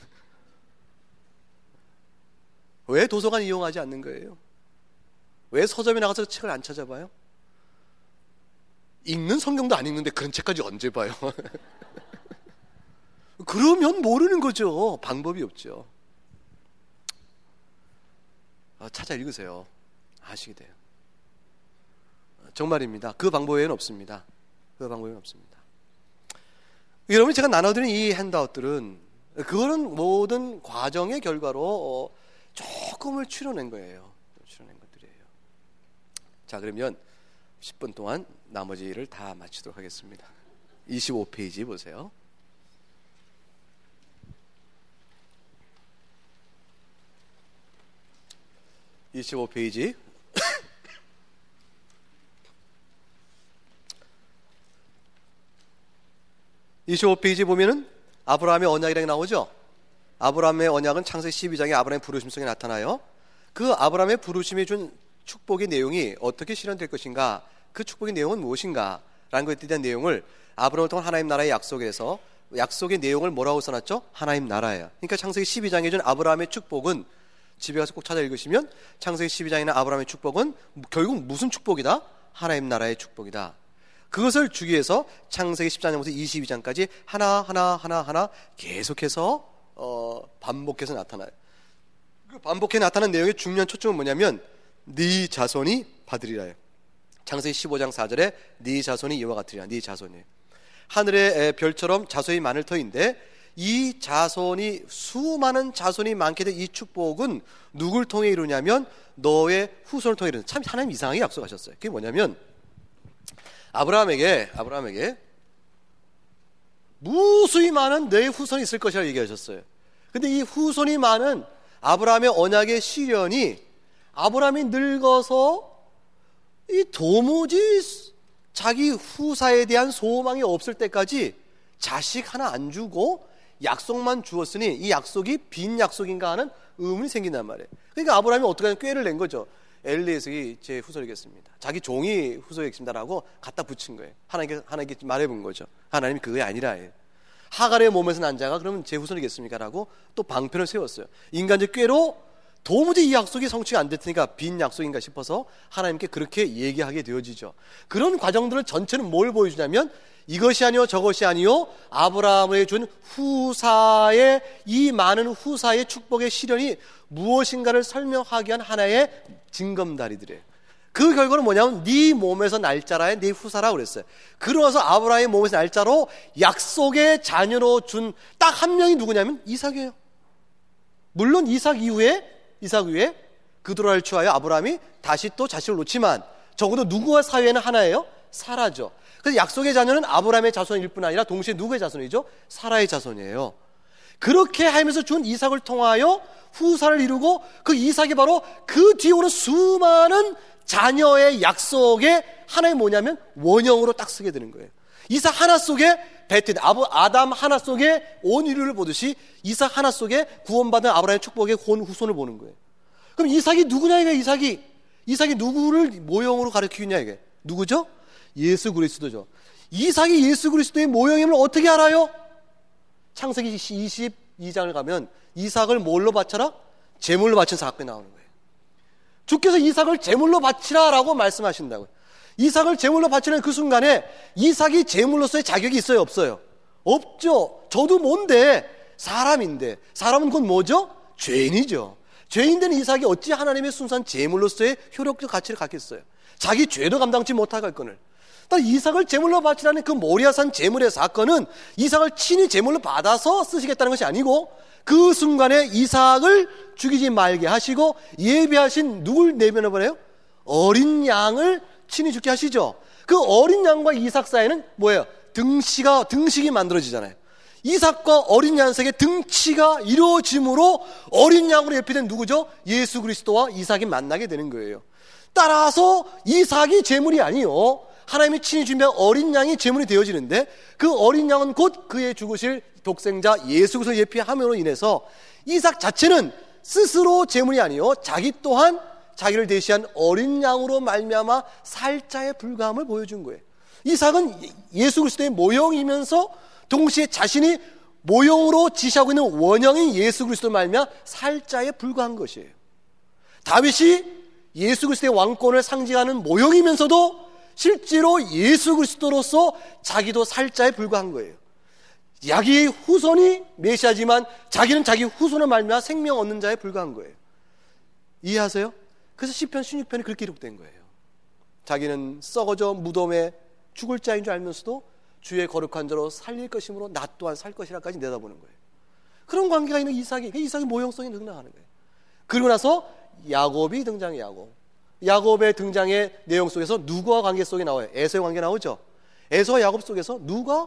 왜 도서관 이용하지 않는 거예요? 왜 서점에 나가서 책을 안 찾아봐요? 읽는 성경도 안 읽는데 그런 책까지 언제 봐요? 그러면 모르는 거죠. 방법이 없죠. 찾아 읽으세요. 아시게 돼요. 정말입니다. 그 방법 외에는 없습니다. 그 방법은 없습니다. 여러분, 제가 나눠드린 이 핸드아웃들은 그거는 모든 과정의 결과로 조금을 추려낸 거예요. 추려낸 것들이에요. 자, 그러면 10분 동안 나머지를 다 마치도록 하겠습니다. 25페이지 보세요. (25페이지) 25페이지 보면은 아브라함의 언약이라는 게 나오죠. 아브라함의 언약은 창세기 12장에 아브라함의 부르심 속에 나타나요. 그 아브라함의 부르심이 준 축복의 내용이 어떻게 실현될 것인가, 그 축복의 내용은 무엇인가 라는 것에 대한 내용을 아브라함을 통한 하나님 나라의 약속에서, 약속의 내용을 뭐라고 써놨죠? 하나님 나라예요. 그러니까 창세기 12장에 준 아브라함의 축복은, 집에 가서 꼭 찾아 읽으시면 창세기 12장에는 아브라함의 축복은 결국 무슨 축복이다? 하나님 나라의 축복이다. 그것을 주기 위해서 창세기 14장부터 22장까지 하나 계속해서 반복해서 나타나요. 그 반복해 나타난 내용의 중요한 초점은 뭐냐면 네 자손이 받으리라요. 창세기 15장 4절에 네 자손이 이와 같으리라. 네 자손이 하늘의 별처럼 자손이 많을 터인데, 이 자손이, 수많은 자손이 많게 된 이 축복은 누굴 통해 이루냐면 너의 후손을 통해 이루는. 참 하나님 이상하게 약속하셨어요. 그게 뭐냐면 아브라함에게 무수히 많은 내 후손이 있을 것이라고 얘기하셨어요. 근데 이 후손이 많은 아브라함의 언약의 시련이 아브라함이 늙어서 이 도무지 자기 후사에 대한 소망이 없을 때까지 자식 하나 안 주고 약속만 주었으니 이 약속이 빈 약속인가 하는 의문이 생긴단 말이에요. 그러니까 아브라함이 어떻게 하면 꾀를 낸 거죠. 엘리에색이 제 후손이겠습니다. 자기 종이 후손이겠습니다라고 갖다 붙인 거예요. 하나님께 말해본 거죠. 하나님이 그게 아니라 하갈의 몸에서 난 자가 그러면 제 후손이겠습니까라고 또 방편을 세웠어요. 인간적 꾀로 도무지 이 약속이 성취가 안 됐으니까 빈 약속인가 싶어서 하나님께 그렇게 얘기하게 되어지죠. 그런 과정들을 전체는 뭘 보여주냐면 이것이 아니요 저것이 아니요 아브라함에 준 후사의, 이 많은 후사의 축복의 시련이 무엇인가를 설명하기 위한 하나의 징검다리들이에요. 그 결과는 뭐냐면 네 몸에서 날짜라에 네 후사라고 그랬어요. 그러면서 아브라함의 몸에서 날짜로 약속의 자녀로 준 딱 한 명이 누구냐면 이삭이에요. 물론 이삭 이후에 그도라를 취하여 아브라함이 다시 또 자식을 놓지만 적어도 누구와 사이에는 하나예요? 사라죠. 그래서 약속의 자녀는 아브라함의 자손일 뿐 아니라 동시에 누구의 자손이죠? 사라의 자손이에요. 그렇게 하면서 준 이삭을 통하여 후사를 이루고, 그 이삭이 바로 그 뒤에 오는 수많은 자녀의 약속의 하나의 뭐냐면 원형으로 딱 쓰게 되는 거예요. 이삭 하나 속에 베텐, 아담 하나 속에 온 인류를 보듯이 이삭 하나 속에 구원받은 아브라함의 축복의 혼 후손을 보는 거예요. 그럼 이삭이 누구냐 이게? 이삭이 누구를 모형으로 가리키느냐 이게? 누구죠? 예수 그리스도죠. 이삭이 예수 그리스도의 모형임을 어떻게 알아요? 창세기 22장을 가면 이삭을 뭘로 바쳐라? 제물로 바친 사건이 나오는 거예요. 주께서 이삭을 제물로 바치라라고 말씀하신다고요. 이삭을 제물로 바치는 그 순간에 이삭이 제물로서의 자격이 있어요, 없어요? 없죠. 저도 뭔데? 사람인데. 사람은 곧 뭐죠? 죄인이죠. 죄인된 이삭이 어찌 하나님의 순수한 제물로서의 효력적 가치를 갖겠어요? 자기 죄도 감당치 못할 건을. 이삭을 제물로 바치라는 그 모리아산 제물의 사건은 이삭을 친히 제물로 받아서 쓰시겠다는 것이 아니고, 그 순간에 이삭을 죽이지 말게 하시고 예비하신 누굴 내보내버려요? 어린 양을 친히 죽게 하시죠. 그 어린 양과 이삭 사이에는 뭐예요? 등식이 만들어지잖아요. 이삭과 어린 양 사이에 등치가 이루어짐으로 어린 양으로 예표된 누구죠? 예수 그리스도와 이삭이 만나게 되는 거예요. 따라서 이삭이 제물이 아니요, 하나님이 친히 준비한 어린 양이 제물이 되어지는데, 그 어린 양은 곧 그의 죽으실 독생자 예수 그리스도를 예표함으로 인해서 이삭 자체는 스스로 제물이 아니요, 자기 또한 자기를 대시한 어린 양으로 말미암아 살자에 불과함을 보여준 거예요. 이삭은 예수 그리스도의 모형이면서 동시에 자신이 모형으로 지시하고 있는 원형인 예수 그리스도로 말미암아 살자에 불과한 것이에요. 다윗이 예수 그리스도의 왕권을 상징하는 모형이면서도 실제로 예수 그리스도로서 자기도 살자에 불과한 거예요. 자기의 후손이 메시아지만 자기는 자기 후손을 말미암아 생명 얻는 자에 불과한 거예요. 이해하세요? 그래서 시편 16편이 그렇게 기록된 거예요. 자기는 썩어져 무덤에 죽을 자인 줄 알면서도 주의 거룩한 자로 살릴 것이므로 나 또한 살 것이라까지 내다보는 거예요. 그런 관계가 있는 이삭이 모형성이 등장하는 거예요. 그리고 나서 야곱이 등장해요. 야곱의 등장의 내용 속에서 누구와 관계 속에 나와요? 에서의 관계 나오죠. 에서와 야곱 속에서 누가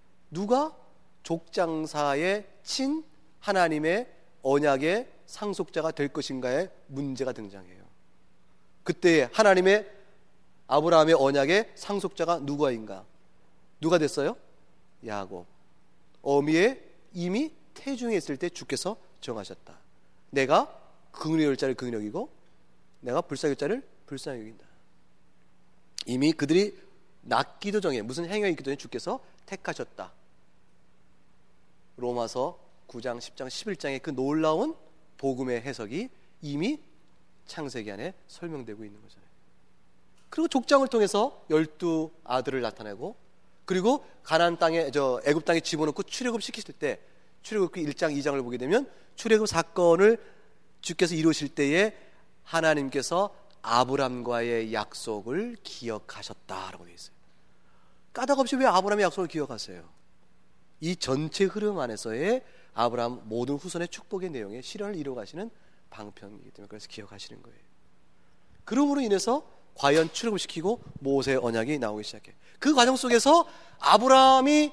족장사의 친 하나님의 언약의 상속자가 될 것인가의 문제가 등장해요. 그때 하나님의 아브라함의 언약의 상속자가 누가 됐어요? 야곱. 어미의 이미 태중에 있을 때 주께서 정하셨다. 내가 긍휼히 여길 자를 긍휼히 여기고 내가 불쌍히 여길 자를 불쌍히 여긴다. 이미 그들이 낳기도 전에, 무슨 행위가 있기 전에 주께서 택하셨다. 로마서 9장, 10장, 11장의 그 놀라운 복음의 해석이 이미 창세기 안에 설명되고 있는 거잖아요. 그리고 족장을 통해서 12 아들을 나타내고, 그리고 가나안 땅에, 애굽 땅에 집어넣고 출애굽 시키실 때, 출애굽기 1장, 2장을 보게 되면 출애굽 사건을 주께서 이루실 때에 하나님께서 아브람과의 약속을 기억하셨다라고 되어 있어요. 까닭없이 왜 아브람의 약속을 기억하세요? 이 전체 흐름 안에서의 아브람 모든 후손의 축복의 내용에 실현을 이루어가시는 방편이기 때문에 그래서 기억하시는 거예요. 그러므로 인해서 과연 출애굽시키고 모세의 언약이 나오기 시작해요. 그 과정 속에서 아브람이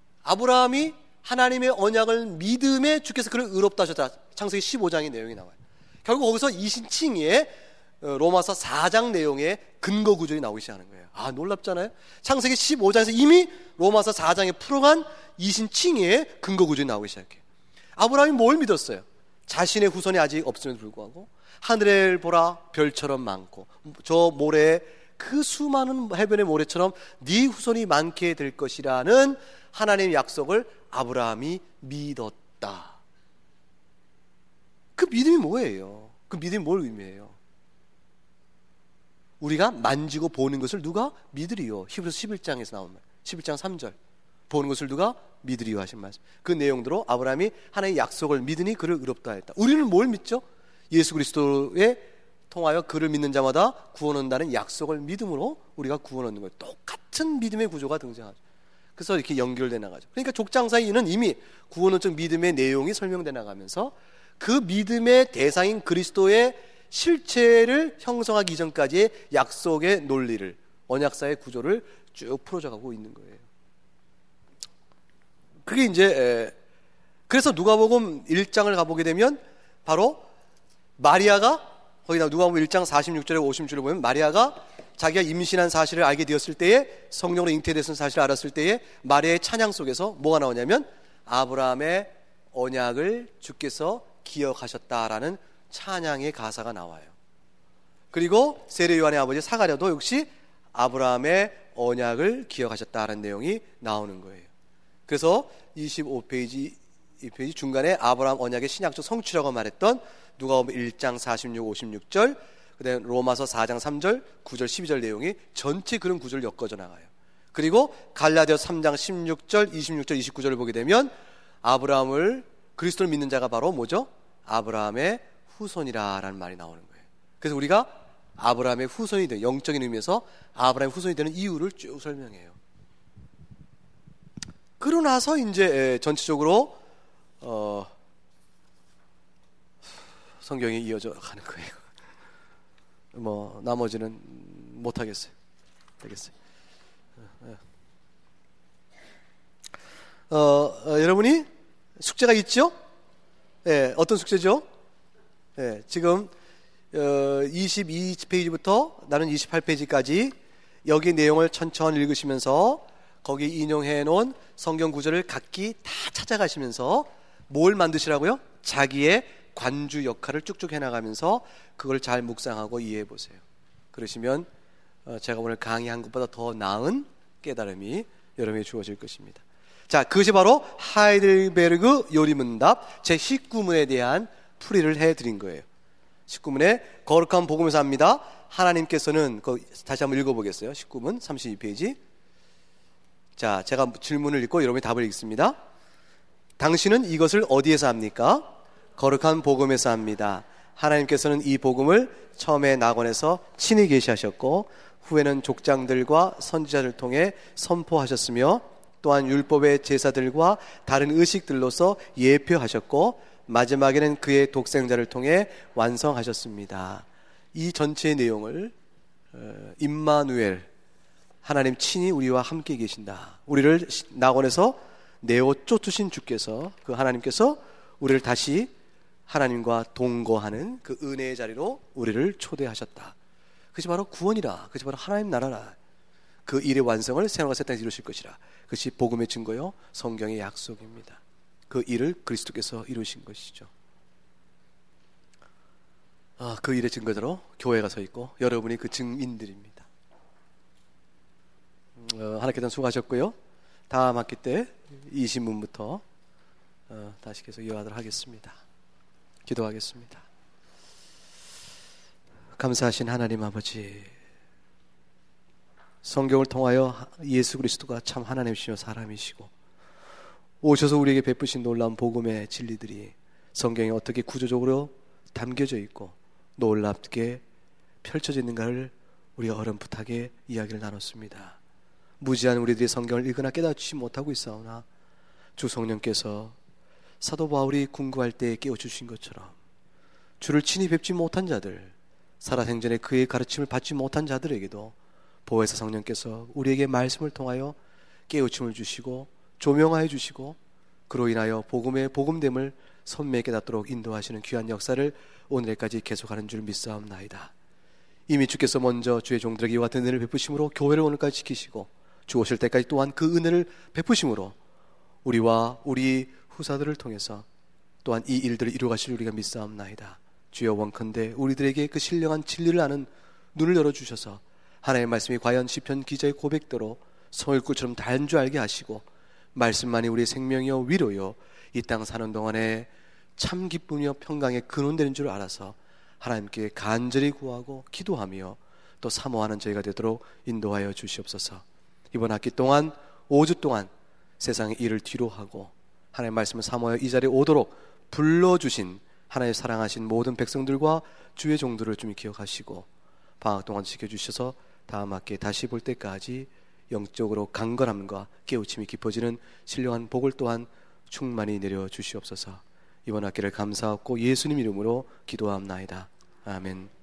하나님의 언약을 믿음에 주께서 그를 의롭다 하셨다. 창세기 15장의 내용이 나와요. 결국 거기서 이신칭의 로마서 4장 내용의 근거 구절이 나오기 시작하는 거예요. 아, 놀랍잖아요. 창세기 15장에서 이미 로마서 4장에 풀어간 이신칭의 근거 구절이 나오기 시작해요. 아브라함이 뭘 믿었어요? 자신의 후손이 아직 없음에도 불구하고 하늘을 보라 별처럼 많고 저 모래 그 수많은 해변의 모래처럼 네 후손이 많게 될 것이라는 하나님의 약속을 아브라함이 믿었다. 그 믿음이 뭐예요? 그 믿음이 뭘 의미해요? 우리가 만지고 보는 것을 누가 믿으리요? 히브리서 11장에서 나온 말, 11장 3절. 보는 것을 누가 믿으리요 하신 말씀. 그 내용대로 아브라함이 하나님의 약속을 믿으니 그를 의롭다 했다. 우리는 뭘 믿죠? 예수 그리스도에 통하여 그를 믿는 자마다 구원 얻는다는 약속을 믿음으로 우리가 구원 얻는 거예요. 똑같은 믿음의 구조가 등장하죠. 그래서 이렇게 연결돼 나가죠. 그러니까 족장사이는 이미 구원론적 믿음의 내용이 설명돼 나가면서 그 믿음의 대상인 그리스도의 실체를 형성하기 이전까지의 약속의 논리를, 언약사의 구조를 쭉 풀어져가고 있는 거예요. 그게 이제 그래서 누가복음 1장을 가보게 되면 바로 마리아가, 거기다 누가복음 1장 46절에 50절에 보면 마리아가 자기가 임신한 사실을 알게 되었을 때에, 성령으로 잉태됐던 사실을 알았을 때에 마리아의 찬양 속에서 뭐가 나오냐면 아브라함의 언약을 주께서 기억하셨다라는 찬양의 가사가 나와요. 그리고 세례 요한의 아버지 사가랴도 역시 아브라함의 언약을 기억하셨다라는 내용이 나오는 거예요. 그래서 25페이지 이 페이지 중간에 아브라함 언약의 신약적 성취라고 말했던 누가복음 1장 46, 56절, 그다음에 로마서 4장 3절, 9절, 12절 내용이 전체 그런 구절을 엮어져 나가요. 그리고 갈라디아서 3장 16절, 26절, 29절을 보게 되면 아브라함을, 그리스도를 믿는 자가 바로 뭐죠? 아브라함의 후손이라는 말이 나오는 거예요. 그래서 우리가 아브라함의 후손이 되는, 영적인 의미에서 아브라함의 후손이 되는 이유를 쭉 설명해요. 그러고 나서 이제 전체적으로 성경이 이어져 가는 거예요. 뭐 나머지는 못 하겠어요. 되겠어요. 여러분이 숙제가 있죠? 예, 어떤 숙제죠? 예, 지금 22페이지부터 나는 28페이지까지 여기 내용을 천천히 읽으시면서 거기 인용해 놓은 성경 구절을 각기 다 찾아가시면서 뭘 만드시라고요? 자기의 관주 역할을 쭉쭉 해나가면서 그걸 잘 묵상하고 이해해 보세요. 그러시면 제가 오늘 강의한 것보다 더 나은 깨달음이 여러분에게 주어질 것입니다. 자, 그것이 바로 하이델베르그 요리문답 제19문에 대한 풀이를 해드린 거예요. 19문에 거룩한 복음에서 합니다. 하나님께서는, 다시 한번 읽어보겠어요. 19문 32페이지. 자, 제가 질문을 읽고 여러분이 답을 읽습니다. 당신은 이것을 어디에서 합니까? 거룩한 복음에서 합니다. 하나님께서는 이 복음을 처음에 낙원에서 친히 계시하셨고 후에는 족장들과 선지자를 통해 선포하셨으며 또한 율법의 제사들과 다른 의식들로서 예표하셨고 마지막에는 그의 독생자를 통해 완성하셨습니다. 이 전체의 내용을 임마누엘, 하나님 친히 우리와 함께 계신다, 우리를 낙원에서 내어 쫓으신 주께서, 그 하나님께서 우리를 다시 하나님과 동거하는 그 은혜의 자리로 우리를 초대하셨다. 그것이 바로 구원이라, 그것이 바로 하나님 나라라. 그 일의 완성을 새하늘과 새 땅에서 이루실 것이라. 그것이 복음의 증거요 성경의 약속입니다. 그 일을 그리스도께서 이루신 것이죠. 그 일의 증거자로 교회가 서 있고 여러분이 그 증인들입니다. 하나님께 수고하셨고요. 다음 학기 때 20문부터 다시 계속 이어가도록 하겠습니다. 기도하겠습니다. 감사하신 하나님 아버지, 성경을 통하여 예수 그리스도가 참 하나님이시며 사람이시고 오셔서 우리에게 베푸신 놀라운 복음의 진리들이 성경에 어떻게 구조적으로 담겨져 있고 놀랍게 펼쳐져 있는가를 우리가 어렴풋하게 이야기를 나눴습니다. 무지한 우리들이 성경을 읽거나 깨닫지 못하고 있사오나 주 성령께서 사도 바울이 궁구할 때 깨워주신 것처럼 주를 친히 뵙지 못한 자들, 살아생전에 그의 가르침을 받지 못한 자들에게도 보혜사 성령께서 우리에게 말씀을 통하여 깨우침을 주시고 조명하여 주시고 그로 인하여 복음의 복음됨을 선명히 깨닫도록 인도하시는 귀한 역사를 오늘까지 계속하는 줄 믿사옵나이다. 이미 주께서 먼저 주의 종들에게 이와 같은 은혜를 베푸심으로 교회를 오늘까지 지키시고 주 오실 때까지 또한 그 은혜를 베푸심으로 우리와 우리 후사들을 통해서 또한 이 일들을 이루어가실 우리가 믿사옵나이다. 주여 원컨대 우리들에게 그 신령한 진리를 아는 눈을 열어주셔서 하나님의 말씀이 과연 시편 기자의 고백대로 성일꿀처럼 단 줄 알게 하시고 말씀만이 우리의 생명이요 위로요 이 땅 사는 동안에 참 기쁨이요 평강의 근원되는 줄 알아서 하나님께 간절히 구하고 기도하며 또 사모하는 저희가 되도록 인도하여 주시옵소서. 이번 학기 동안 5주 동안 세상의 일을 뒤로 하고 하나님의 말씀을 사모하여 이 자리에 오도록 불러주신 하나님 사랑하신 모든 백성들과 주의 종들을 좀 기억하시고 방학 동안 지켜주셔서 다음 학기에 다시 볼 때까지 영적으로 강건함과 깨우침이 깊어지는 신령한 복을 또한 충만히 내려주시옵소서. 이번 학기를 감사하고 예수님 이름으로 기도합나이다. 아멘.